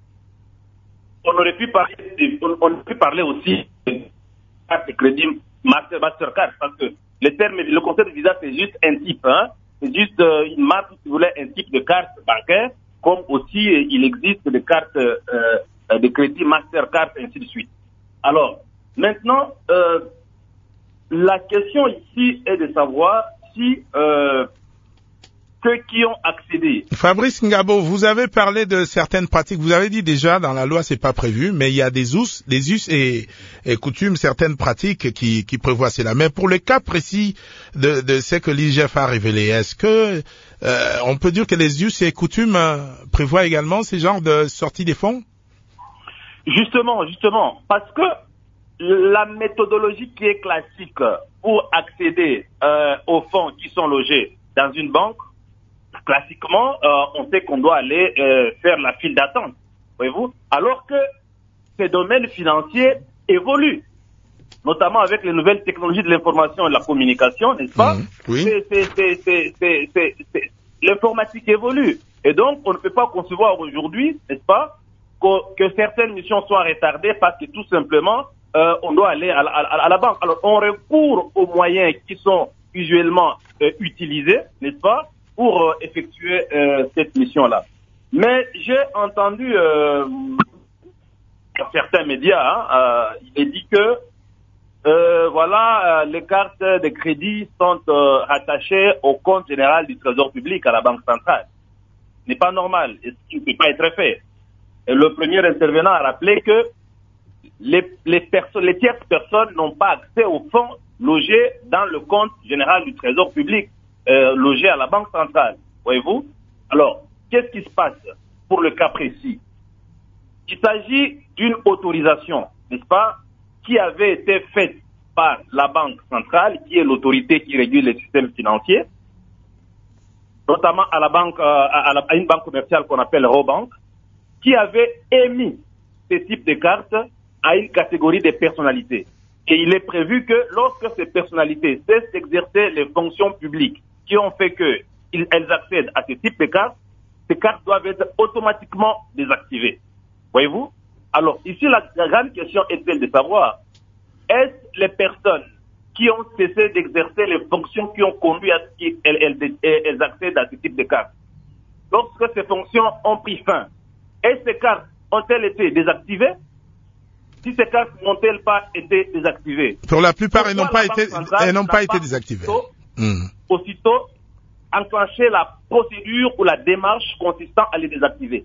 on aurait pu parler, de, on, on aurait pu parler aussi de carte de crédit Master, Mastercard, parce que le terme, le concept de visa, c'est juste un type, hein, c'est juste euh, une marque, si vous voulez, un type de carte bancaire, comme aussi euh, il existe des cartes euh, de crédit Mastercard, ainsi de suite. Alors, maintenant, euh, la question ici est de savoir si euh, ceux qui ont accédé. Fabrice Ngabo, vous avez parlé de certaines pratiques. Vous avez dit déjà, dans la loi, c'est pas prévu, mais il y a des us, des us et, et coutumes, certaines pratiques qui, qui prévoient cela. Mais pour le cas précis de, de ce que l'I G F a révélé, est-ce que euh, on peut dire que les us et coutumes euh, prévoient également ces genres de sortie des fonds? Justement, justement, parce que la méthodologie qui est classique pour accéder euh, aux fonds qui sont logés dans une banque, classiquement, euh, on sait qu'on doit aller euh, faire la file d'attente, voyez-vous, alors que ces domaines financiers évoluent, notamment avec les nouvelles technologies de l'information et de la communication, n'est-ce pas? Mmh, oui. C'est, c'est, c'est, c'est, c'est, c'est, c'est, l'informatique évolue. Et donc, on ne peut pas concevoir aujourd'hui, n'est-ce pas, que, que certaines missions soient retardées parce que tout simplement, euh, on doit aller à la, à, à la banque. Alors, on recourt aux moyens qui sont usuellement euh, utilisés, n'est-ce pas, pour euh, effectuer euh, cette mission-là. Mais j'ai entendu euh, dans certains médias, hein, euh, il est dit que euh, voilà, euh, les cartes de crédit sont euh, rattachées au compte général du Trésor public à la Banque centrale. Ce n'est pas normal, et ce qui ne peut pas être fait. Et le premier intervenant a rappelé que les, les, personnes, les tierces personnes n'ont pas accès aux fonds logés dans le compte général du Trésor public, euh, logé à la Banque centrale. Voyez-vous? Alors, qu'est-ce qui se passe pour le cas précis? Il s'agit d'une autorisation, n'est-ce pas, qui avait été faite par la Banque centrale, qui est l'autorité qui régule les systèmes financiers, notamment à la banque, euh, à, la, à une banque commerciale qu'on appelle Robank, qui avait émis ce type de cartes à une catégorie de personnalités. Et il est prévu que lorsque ces personnalités cessent d'exercer les fonctions publiques qui ont fait qu'elles accèdent à ce type de cartes, ces cartes doivent être automatiquement désactivées. Voyez-vous? Alors, ici, la, la grande question est celle de savoir, est-ce les personnes qui ont cessé d'exercer les fonctions qui ont conduit à ce qu'elles elles, elles accèdent à ce type de cartes? Lorsque ces fonctions ont pris fin, est-ce que ces cartes ont-elles été désactivées? Si ces cartes n'ont-elles pas été désactivées? Pour la plupart, elles n'ont pas été, elles n'ont pas été désactivées. Aussitôt, mmh. aussitôt enclencher la procédure ou la démarche consistant à les désactiver.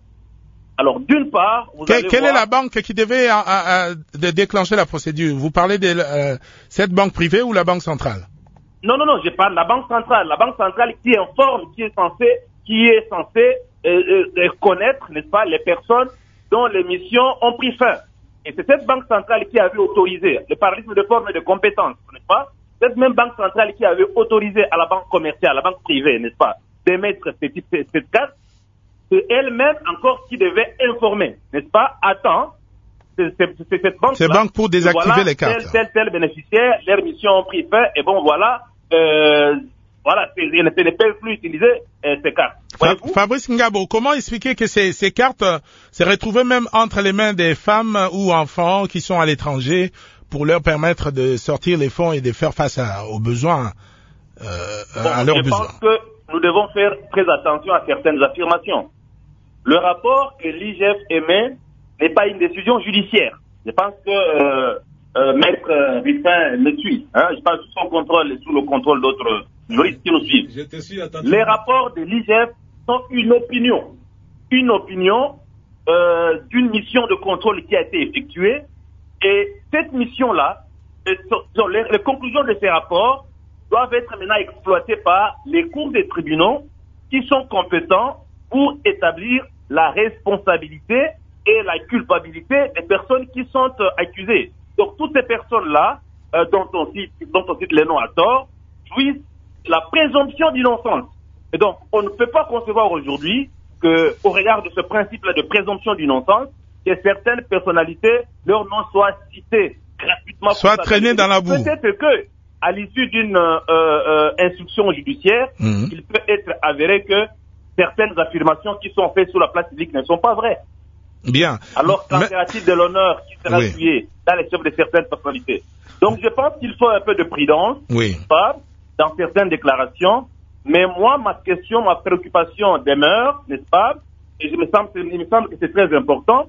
Alors, d'une part, vous que, allez quelle voir... est la banque qui devait à, à, à, de déclencher la procédure? Vous parlez de euh, cette banque privée ou la banque centrale? Non, non, non, je parle de la banque centrale. La banque centrale qui informe, qui est censée, qui est censée euh, euh, connaître, n'est-ce pas, les personnes dont les missions ont pris fin. Et c'est cette banque centrale qui avait autorisé le parallélisme de forme et de compétences, n'est-ce pas? Cette même banque centrale qui avait autorisé à la banque commerciale, à la banque privée, n'est-ce pas, d'émettre cette, cette carte, c'est elle-même encore qui devait informer, n'est-ce pas? Attends, c'est, c'est, c'est cette banque-là. C'est banque pour désactiver voilà, les cartes. Tel, tel, tel bénéficiaire, leurs missions ont pris fin, et bon, voilà, euh, voilà, ils ne peuvent plus utiliser euh, ces cartes. Fa- Fabrice Ngabo, comment expliquer que ces, ces cartes euh, se retrouvent même entre les mains des femmes ou enfants qui sont à l'étranger pour leur permettre de sortir les fonds et de faire face à, aux besoins, euh, bon, à leurs je besoins? Je pense que nous devons faire très attention à certaines affirmations. Le rapport que l'I G F émet n'est pas une décision judiciaire. Je pense que euh, euh, Maître euh, Rufin me suit. Hein, je pense sous son contrôle et sous le contrôle d'autres juristes qui nous suivent. Je te suis, Les rapports de l'I G F sont une opinion. Une opinion euh, d'une mission de contrôle qui a été effectuée. Et cette mission-là, les, les conclusions de ces rapports doivent être maintenant exploitées par les cours des tribunaux qui sont compétents pour établir la responsabilité et la culpabilité des personnes qui sont euh, accusées. Donc toutes ces personnes-là, euh, dont, on cite, dont on cite les noms à tort, jouissent la présomption d'innocence. Et donc on ne peut pas concevoir aujourd'hui qu'au regard de ce principe-là de présomption d'innocence, que certaines personnalités, leur nom soit cité gratuitement. Soit traîné dans la boue. Peut-être que, à l'issue d'une euh, euh, instruction judiciaire, mmh. il peut être avéré que certaines affirmations qui sont faites sur la place publique ne sont pas vraies. Bien. Alors, qu'en sera-t-il de l'honneur qui sera oui. tué dans les chefs de certaines personnalités? Donc, je pense qu'il faut un peu de prudence, oui. pas, dans certaines déclarations. Mais moi, ma question, ma préoccupation demeure, n'est-ce pas? Et je me semble, il me semble que c'est très important.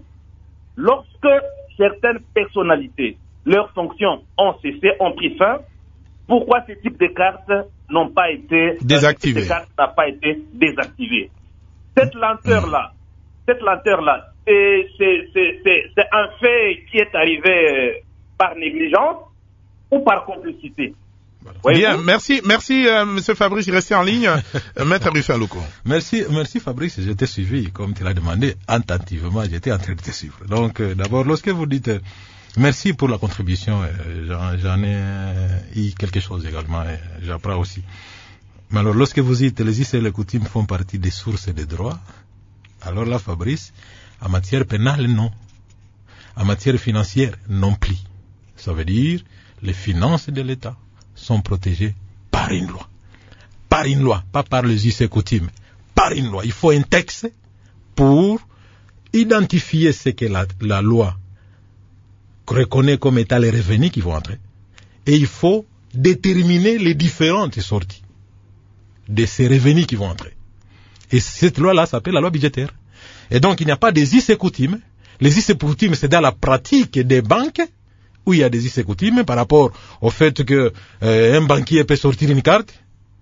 Lorsque certaines personnalités, leurs fonctions ont cessé, ont pris fin, pourquoi ce type de cartes n'ont pas été désactivées. Ces cartes n'ont pas été désactivées. Cette lenteur-là, cette lenteur-là, c'est, c'est, c'est, c'est, c'est un fait qui est arrivé par négligence ou par complicité. Bien, merci, merci, euh, Monsieur Fabrice, restez en ligne. euh, Maître Rufin Loko. Merci, merci Fabrice, je t'ai suivi, comme tu l'as demandé, attentivement, j'étais en train de te suivre. Donc, euh, d'abord, lorsque vous dites, euh, merci pour la contribution, euh, j'en, j'en ai euh, eu quelque chose également, euh, j'apprends aussi. Mais alors, lorsque vous dites, les us et les coutumes font partie des sources des droits, alors là, Fabrice, en matière pénale, non. En matière financière, non plus. Ça veut dire, les finances de l'État sont protégés par une loi. Par une loi, pas par les us et coutumes. Par une loi. Il faut un texte pour identifier ce que la, la loi reconnaît comme étant les revenus qui vont entrer. Et il faut déterminer les différentes sorties de ces revenus qui vont entrer. Et cette loi-là s'appelle la loi budgétaire. Et donc il n'y a pas des us et coutumes. Les us et coutumes, c'est dans la pratique des banques où il y a des us et coutumes par rapport au fait que euh, un banquier peut sortir une carte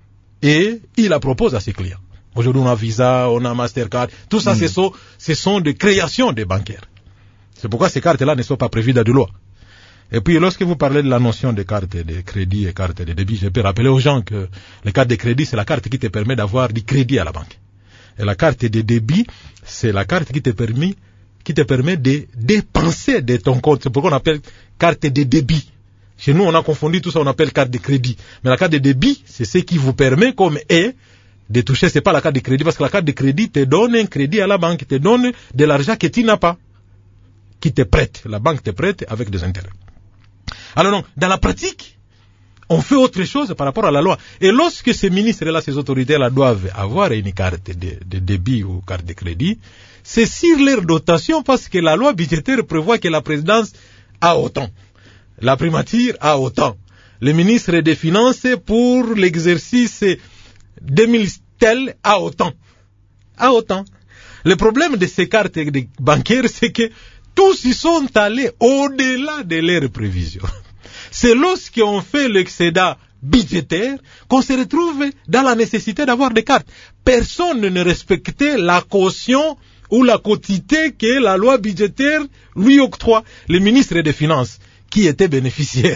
et il la propose à ses clients. Aujourd'hui, on a Visa, on a Mastercard. Tout ça, mmh. ce, sont, ce sont des créations des bancaires. C'est pourquoi ces cartes-là ne sont pas prévues dans de loi. Et puis, lorsque vous parlez de la notion de carte de crédit et carte de débit, je peux rappeler aux gens que les cartes de crédit, c'est la carte qui te permet d'avoir du crédit à la banque. Et la carte de débit, c'est la carte qui te permet qui te permet de dépenser de ton compte. C'est pourquoi on appelle carte de débit. Chez nous, on a confondu tout ça, on appelle carte de crédit. Mais la carte de débit, c'est ce qui vous permet, comme est, de toucher, c'est pas la carte de crédit, parce que la carte de crédit te donne un crédit à la banque, te donne de l'argent que tu n'as pas, qui te prête. La banque te prête avec des intérêts. Alors donc, dans la pratique, on fait autre chose par rapport à la loi. Et lorsque ces ministres-là, ces autorités-là doivent avoir une carte de, de débit ou carte de crédit, c'est sur leur dotation parce que la loi budgétaire prévoit que la présidence a autant. La primature a autant. Le ministre des Finances pour l'exercice deux mille tel a autant. A autant. Le problème de ces cartes bancaires, c'est que tous y sont allés au-delà de leurs prévisions. C'est lorsqu'on fait l'excédent budgétaire qu'on se retrouve dans la nécessité d'avoir des cartes. Personne ne respectait la caution ou la quotité que la loi budgétaire lui octroie. Le ministre des Finances, qui était bénéficiaire,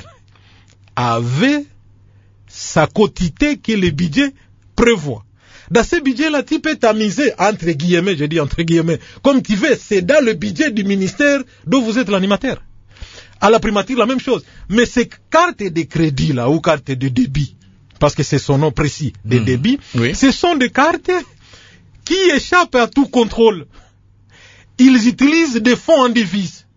avait sa quotité que le budget prévoit. Dans ce budget-là, tu peux t'amuser, entre guillemets, je dis entre guillemets, comme tu veux, c'est dans le budget du ministère dont vous êtes l'animateur. À la primature, la même chose. Mais ces cartes de crédit, là, ou cartes de débit, parce que c'est son nom précis, de mmh. débit, oui. Ce sont des cartes qui échappent à tout contrôle. Ils utilisent des fonds en devise.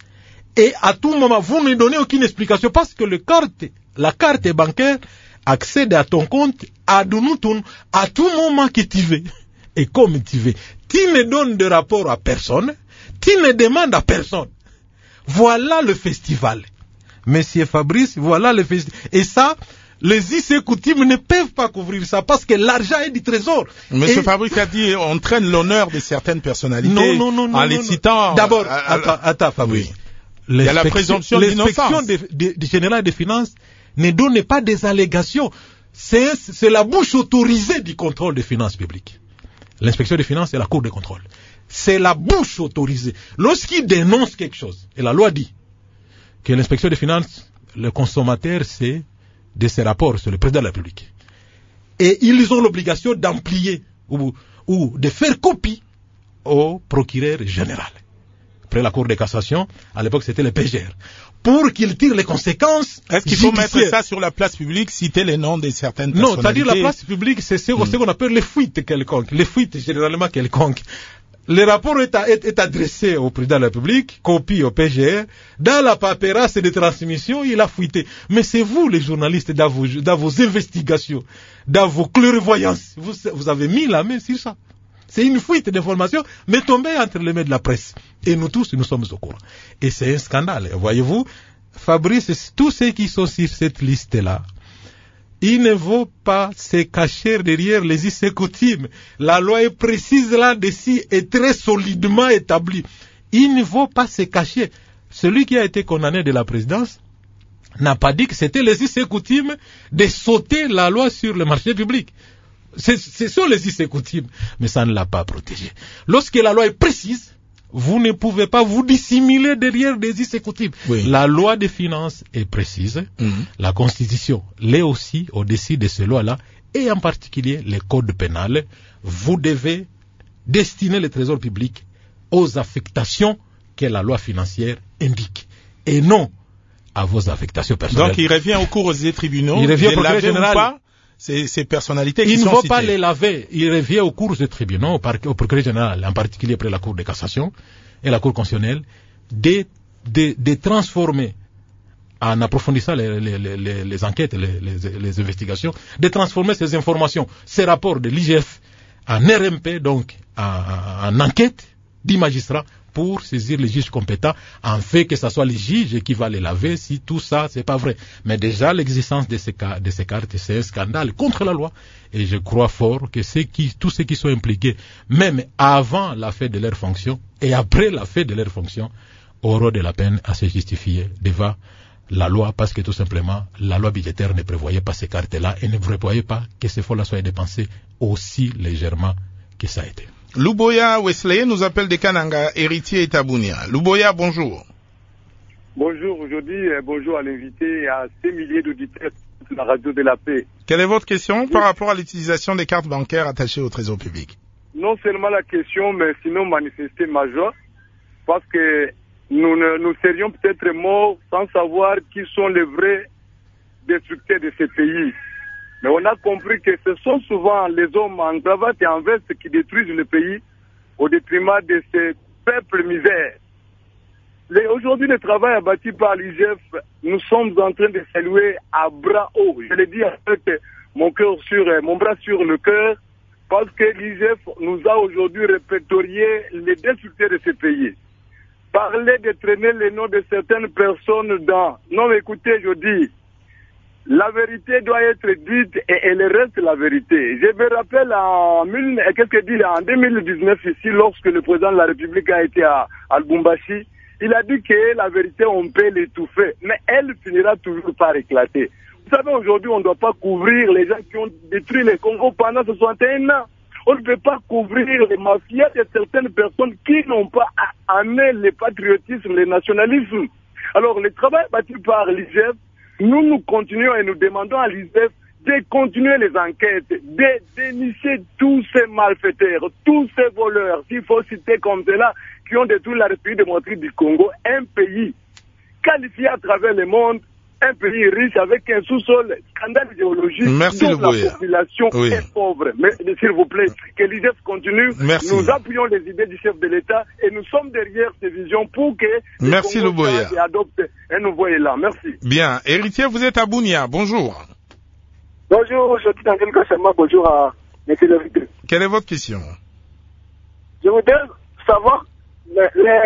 Et à tout moment, vous ne donnez aucune explication parce que le carte, la carte bancaire accède à ton compte à, à tout moment que tu veux. Et comme tu veux. Tu ne donnes de rapport à personne. Tu ne demandes à personne. Voilà le festival. Monsieur Fabrice, voilà le festival. Et ça, les us et coutumes ne peuvent pas couvrir ça parce que l'argent est du trésor. Monsieur et... Fabrice a dit on traîne l'honneur de certaines personnalités non, non, non, non, en les non, citant. Non. D'abord, euh, attends, attends, Fabrice. Oui. Il y a la présomption d'innocence. L'inspection du général des finances ne donne pas des allégations. C'est, c'est la bouche autorisée du contrôle des finances publiques. L'inspection des finances, c'est la cour de contrôle. C'est la bouche autorisée. Lorsqu'il dénonce quelque chose, et la loi dit que l'inspection des finances, le consommateur, c'est de ses rapports sur le président de la République. Et ils ont l'obligation d'amplier ou, ou de faire copie au procureur général. Après la Cour de cassation, à l'époque c'était le P G R. Pour qu'il tire les conséquences. Est-ce qu'il faut mettre ça sur la place publique, citer les noms de certaines personnalités? Non, c'est-à-dire la place publique, c'est ce, mm. ce qu'on appelle les fuites quelconques. Les fuites généralement quelconques. Le rapport est, à, est, est adressé au président de la République, copie au P G R. Dans la paperasse de transmission, il a fuité. Mais c'est vous, les journalistes, dans vos, dans vos investigations, dans vos clairvoyances, vous, vous avez mis la main sur ça. C'est une fuite d'informations, mais tombée entre les mains de la presse. Et nous tous, nous sommes au courant. Et c'est un scandale. Voyez-vous, Fabrice, tous ceux qui sont sur cette liste-là, il ne faut pas se cacher derrière les us et coutumes. La loi est précise là-dessus et très solidement établie. Il ne faut pas se cacher. Celui qui a été condamné de la présidence n'a pas dit que c'était les us et coutumes de sauter la loi sur le marché public. C'est, ce sont les us et coutumes, mais ça ne l'a pas protégé. Lorsque la loi est précise, vous ne pouvez pas vous dissimuler derrière des us et coutumes. Oui. La loi des finances est précise, mmh. La Constitution l'est aussi au-dessus de ces lois-là, et en particulier les codes pénals. Vous devez destiner le trésor public aux affectations que la loi financière indique, et non à vos affectations personnelles. Donc il revient au cours des tribunaux, il revient au procureur général. Pas ces, ces personnalités qui il sont ne faut citées. pas les laver, il revient au cours des tribunaux, au, au procureur général, en particulier après la Cour de cassation et la Cour constitutionnelle, de, de, de transformer, en approfondissant les, les, les, les enquêtes, les, les, les investigations, de transformer ces informations, ces rapports de l'I G F en R M P, donc en, en enquête du magistrat, pour saisir les juges compétents, en fait que ce soit les juges qui va les laver si tout ça c'est pas vrai. Mais déjà l'existence de ces, de ces cartes, c'est un scandale contre la loi. Et je crois fort que ceux qui, tous ceux qui sont impliqués, même avant la fin de leur fonction et après la fin de leur fonction, auront de la peine à se justifier devant la loi, parce que tout simplement la loi budgétaire ne prévoyait pas ces cartes-là et ne prévoyait pas que ces fonds-là soient dépensés aussi légèrement que ça a été. Luboya Wesley nous appelle de Kananga, héritier Etabunia. Luboya, bonjour. Bonjour, aujourd'hui, bonjour à l'invité et à ces milliers d'auditeurs de la radio de la paix. Quelle est votre question par rapport à l'utilisation des cartes bancaires attachées au trésor public? Non seulement la question, mais sinon manifester ma joie, parce que nous, nous serions peut-être morts sans savoir qui sont les vrais destructeurs de ce pays. Mais on a compris que ce sont souvent les hommes en cravate et en veste qui détruisent le pays au détriment de ces peuples misères. Aujourd'hui, le travail abattu par l'I G F, nous sommes en train de saluer à bras hauts. Je le dis avec mon cœur sur, mon bras sur le cœur, parce que l'I G F nous a aujourd'hui répertorié les destructeurs de ce pays. Parler de traîner les noms de certaines personnes dans... Non, mais écoutez, je dis... La vérité doit être dite et elle reste la vérité. Je me rappelle en, qu'est-ce que dit, en deux mille dix-neuf ici, lorsque le président de la République a été à, à Lubumbashi, il a dit que la vérité, on peut l'étouffer, mais elle finira toujours par éclater. Vous savez, aujourd'hui, on ne doit pas couvrir les gens qui ont détruit le Congo pendant soixante et un ans. On ne peut pas couvrir les mafias de certaines personnes qui n'ont pas amené le patriotisme, le nationalisme. Alors, le travail battu par l'I G F, nous, nous continuons et nous demandons à l'I G F de continuer les enquêtes, de dénicher tous ces malfaiteurs, tous ces voleurs, s'il faut citer comme cela, qui ont détruit la République démocratique du Congo, un pays qualifié à travers le monde, un pays riche avec un sous-sol scandale idéologique. Merci, dont la population oui. est pauvre. Mais s'il vous plaît, que l'I G F continue. Merci. Nous appuyons les idées du chef de l'État et nous sommes derrière ces visions pour que Merci, le Congo adopte un nouveau élan. Merci. Bien. Héritier, vous êtes à Bunia. Bonjour. Bonjour, je suis dans quelques semaines. Bonjour à M. Levité. Quelle est votre question? Je voudrais savoir les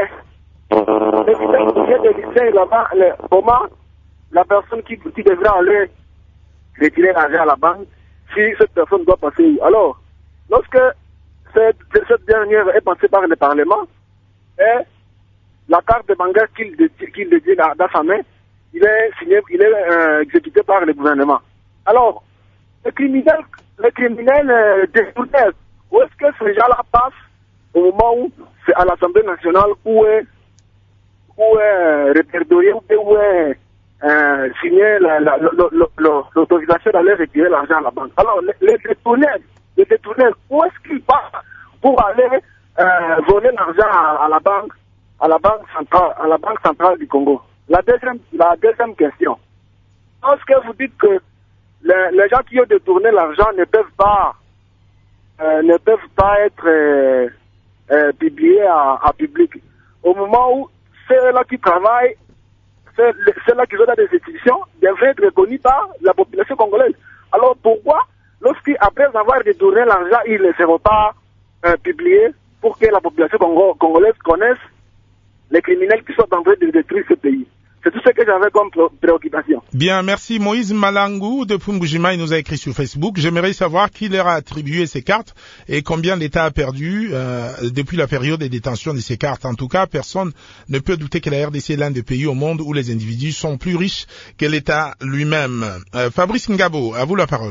lycées là-bas, comment la personne qui, qui devrait aller retirer l'argent à la banque, si cette personne doit passer où? Alors, lorsque cette, cette dernière est passée par le Parlement, et la carte bancaire qu'il qu'il détient dans sa main, il est signé, il est euh, exécuté par le gouvernement. Alors, les criminels, les criminels euh, détournés, où est-ce que ces gens-là passent au moment où c'est à l'Assemblée nationale, où est, où est répertorié, où est Euh, signer l'autorisation d'aller retirer l'argent à la banque. Alors, les, les détourneurs, les détourneurs, où est-ce qu'ils partent pour aller euh, voler l'argent à, à la banque, à la banque centrale, à la banque centrale du Congo? La deuxième, la deuxième question. Lorsque vous dites que les, les gens qui ont détourné l'argent ne peuvent pas, euh, ne peuvent pas être euh, euh, publiés à, à public, au moment où ceux-là qui travaillent, ceux-là qui sont dans des institutions devraient être reconnus par la population congolaise. Alors pourquoi, lorsqu'après avoir détourné l'argent, ils ne seront pas euh, publiés pour que la population congo congolaise connaisse les criminels qui sont en train de détruire ce pays? C'est tout ce que j'avais comme préoccupation. Bien, merci. Moïse Malangou de Pumbujima, il nous a écrit sur Facebook. J'aimerais savoir qui leur a attribué ces cartes et combien l'État a perdu euh, depuis la période de détention de ces cartes. En tout cas, personne ne peut douter que la R D C est l'un des pays au monde où les individus sont plus riches que l'État lui-même. Euh, Fabrice Ngabo, à vous la parole.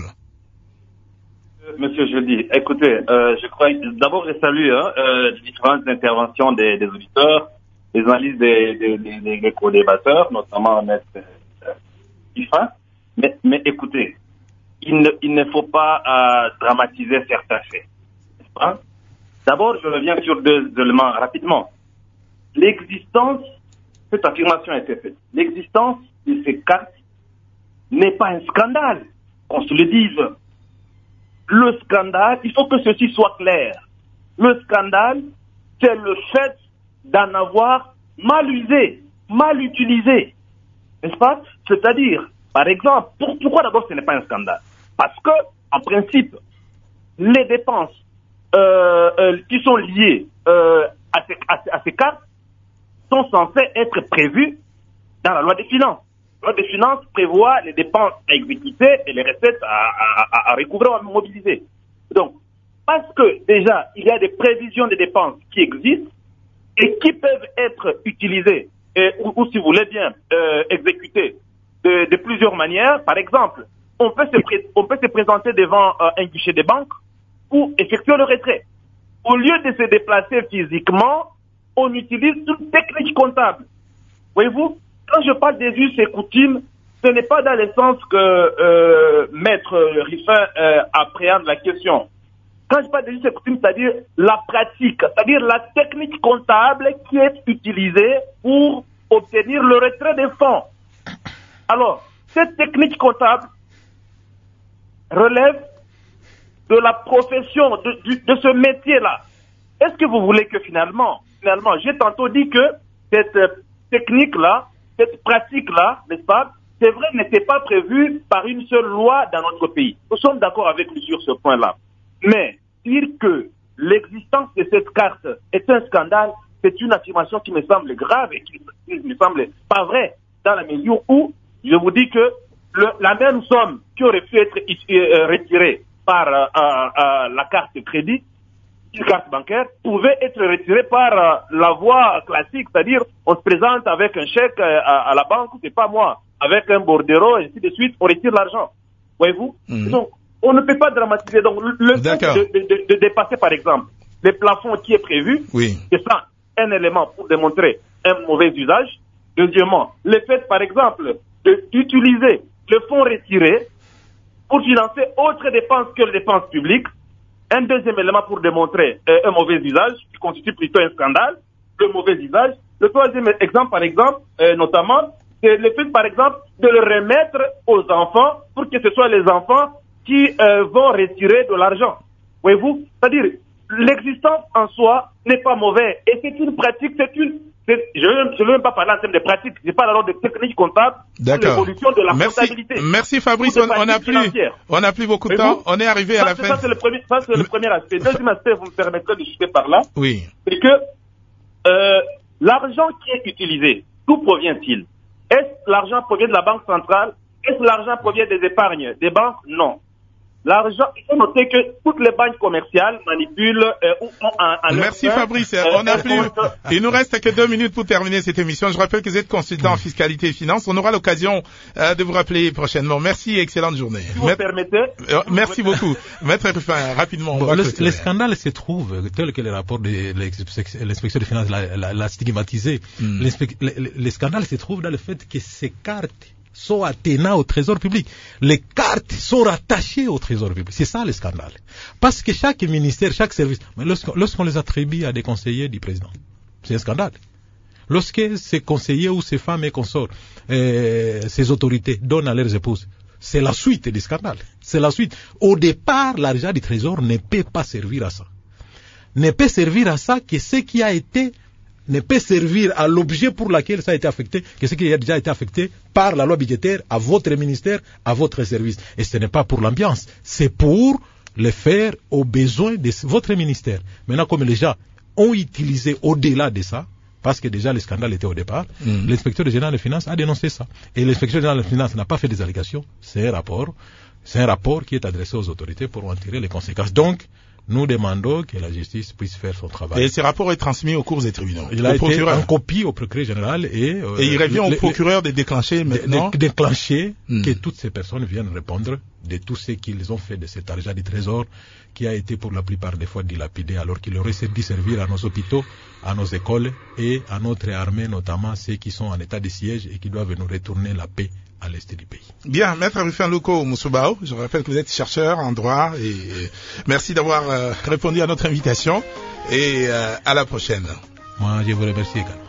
Monsieur Jeudi, écoutez, euh, je crois d'abord je salue hein, euh, les différentes interventions des, des auditeurs, les analyses des, des, des, des, des co-débatteurs, notamment Maître euh, Ifan. Mais, mais écoutez, il ne, il ne faut pas euh, dramatiser certains faits. N'est-ce pas? D'abord, je reviens sur deux éléments rapidement. L'existence, cette affirmation a été faite, l'existence de ces cartes n'est pas un scandale, qu'on se le dise. Le scandale, il faut que ceci soit clair. Le scandale, c'est le fait d'en avoir mal usé, mal utilisé. N'est-ce pas? C'est-à-dire, par exemple, pour, pourquoi d'abord ce n'est pas un scandale? Parce que, en principe, les dépenses euh, euh, qui sont liées euh, à, ces, à, à ces cartes sont censées être prévues dans la loi des finances. La loi des finances prévoit les dépenses à exécuter et les recettes à, à, à, à recouvrer ou à mobiliser. Donc, parce que déjà, il y a des prévisions de dépenses qui existent et qui peuvent être utilisées et, ou, ou, si vous voulez bien, euh, exécutées de, de plusieurs manières. Par exemple, on peut se, pré- on peut se présenter devant euh, un guichet de banque ou effectuer le retrait. Au lieu de se déplacer physiquement, on utilise une technique comptable. Voyez-vous? Quand je parle des us et coutumes, ce n'est pas dans le sens que euh, Maître Riffin euh, appréhende la question. Quand je parle des us et coutumes, c'est-à-dire la pratique, c'est-à-dire la technique comptable qui est utilisée pour obtenir le retrait des fonds. Alors, cette technique comptable relève de la profession, de, de, de ce métier-là. Est-ce que vous voulez que finalement, finalement, j'ai tantôt dit que cette technique-là, cette pratique-là, n'est-ce pas, c'est vrai, n'était pas prévue par une seule loi dans notre pays. Nous sommes d'accord avec lui sur ce point-là. Mais dire que l'existence de cette carte est un scandale, c'est une affirmation qui me semble grave et qui me semble pas vraie, dans la mesure où je vous dis que le, la même somme qui aurait pu être euh, retirée par euh, euh, la carte de crédit, une carte bancaire, pouvait être retirée par euh, la voie classique, c'est-à-dire on se présente avec un chèque euh, à, à la banque, c'est pas moi, avec un bordereau, et ainsi de suite, on retire l'argent. Voyez-vous? Mmh. Donc, on ne peut pas dramatiser. Donc, le, le fait de, de, de, de dépasser, par exemple, les plafonds qui est prévu, oui. c'est ça, un élément pour démontrer un mauvais usage. Deuxièmement, le fait, par exemple, d'utiliser le fonds retiré pour financer autres dépenses que les dépenses publiques. Un deuxième élément pour démontrer euh, un mauvais usage, qui constitue plutôt un scandale, le mauvais usage. Le troisième exemple, par exemple, euh, notamment, c'est le fait, par exemple, de le remettre aux enfants pour que ce soit les enfants qui euh, vont retirer de l'argent. Voyez-vous? C'est-à-dire, l'existence en soi n'est pas mauvaise. Et c'est une pratique, c'est une... C'est, je ne veux même pas parler en termes de pratique, je parle alors de technique comptable pour l'évolution de la Merci. comptabilité. Merci Fabrice, on, on a plus, on a plus beaucoup de temps, on est arrivé à la fin. Ça c'est le premier, ça c'est le premier aspect. Deuxième aspect, vous me permettrez de chuter par là. Oui. C'est que euh, l'argent qui est utilisé, d'où provient-il? Est-ce que l'argent provient de la banque centrale? Est-ce que l'argent provient des épargnes des banques? Non. L'argent, il faut noter que toutes les banques commerciales manipulent euh, ou ont un, un Merci leur Fabrice, euh, on a plus, il nous reste que deux minutes pour terminer cette émission. Je rappelle que vous êtes consultant en fiscalité et finances. On aura l'occasion euh, de vous rappeler prochainement. Merci et excellente journée. Si vous me permettez. Euh, merci beaucoup. Maître Ruffin, rapidement. Bon, le, le scandale se trouve, tel que le rapport de l'inspection des finances l'a stigmatisé, mm. le, le scandale se trouve dans le fait que ces cartes sont attenants au trésor public. Les cartes sont rattachées au trésor public. C'est ça le scandale. Parce que chaque ministère, chaque service, mais lorsqu'on, lorsqu'on les attribue à des conseillers du président, c'est un scandale. Lorsque ces conseillers ou ces femmes et consorts, euh, ces autorités donnent à leurs épouses, c'est la suite du scandale. C'est la suite. Au départ, l'argent du trésor ne peut pas servir à ça. Ne peut servir à ça que ce qui a été ne peut servir à l'objet pour lequel ça a été affecté, que ce qui a déjà été affecté par la loi budgétaire à votre ministère, à votre service. Et ce n'est pas pour l'ambiance, c'est pour le faire aux besoins de votre ministère. Maintenant, comme les gens ont utilisé au-delà de ça, parce que déjà le scandale était au départ. Mm. L'inspecteur général des finances a dénoncé ça. Et l'inspecteur général des finances n'a pas fait des allégations. C'est un rapport. C'est un rapport qui est adressé aux autorités pour en tirer les conséquences. Donc, nous demandons que la justice puisse faire son travail. Et ce rapport est transmis aux cours des tribunaux. Il a été en copie au procureur général et... Euh, et il revient le, au procureur de déclencher maintenant... De déclencher mm. que toutes ces personnes viennent répondre de tout ce qu'ils ont fait de cet argent du trésor qui a été pour la plupart des fois dilapidé alors qu'il aurait dû servir à nos hôpitaux, à nos écoles et à notre armée, notamment ceux qui sont en état de siège et qui doivent nous retourner la paix à l'est du pays. Bien, Maître Rufin Luko Moussoubao, je rappelle que vous êtes chercheur en droit et merci d'avoir euh, répondu à notre invitation et euh, à la prochaine. Moi, je vous remercie également.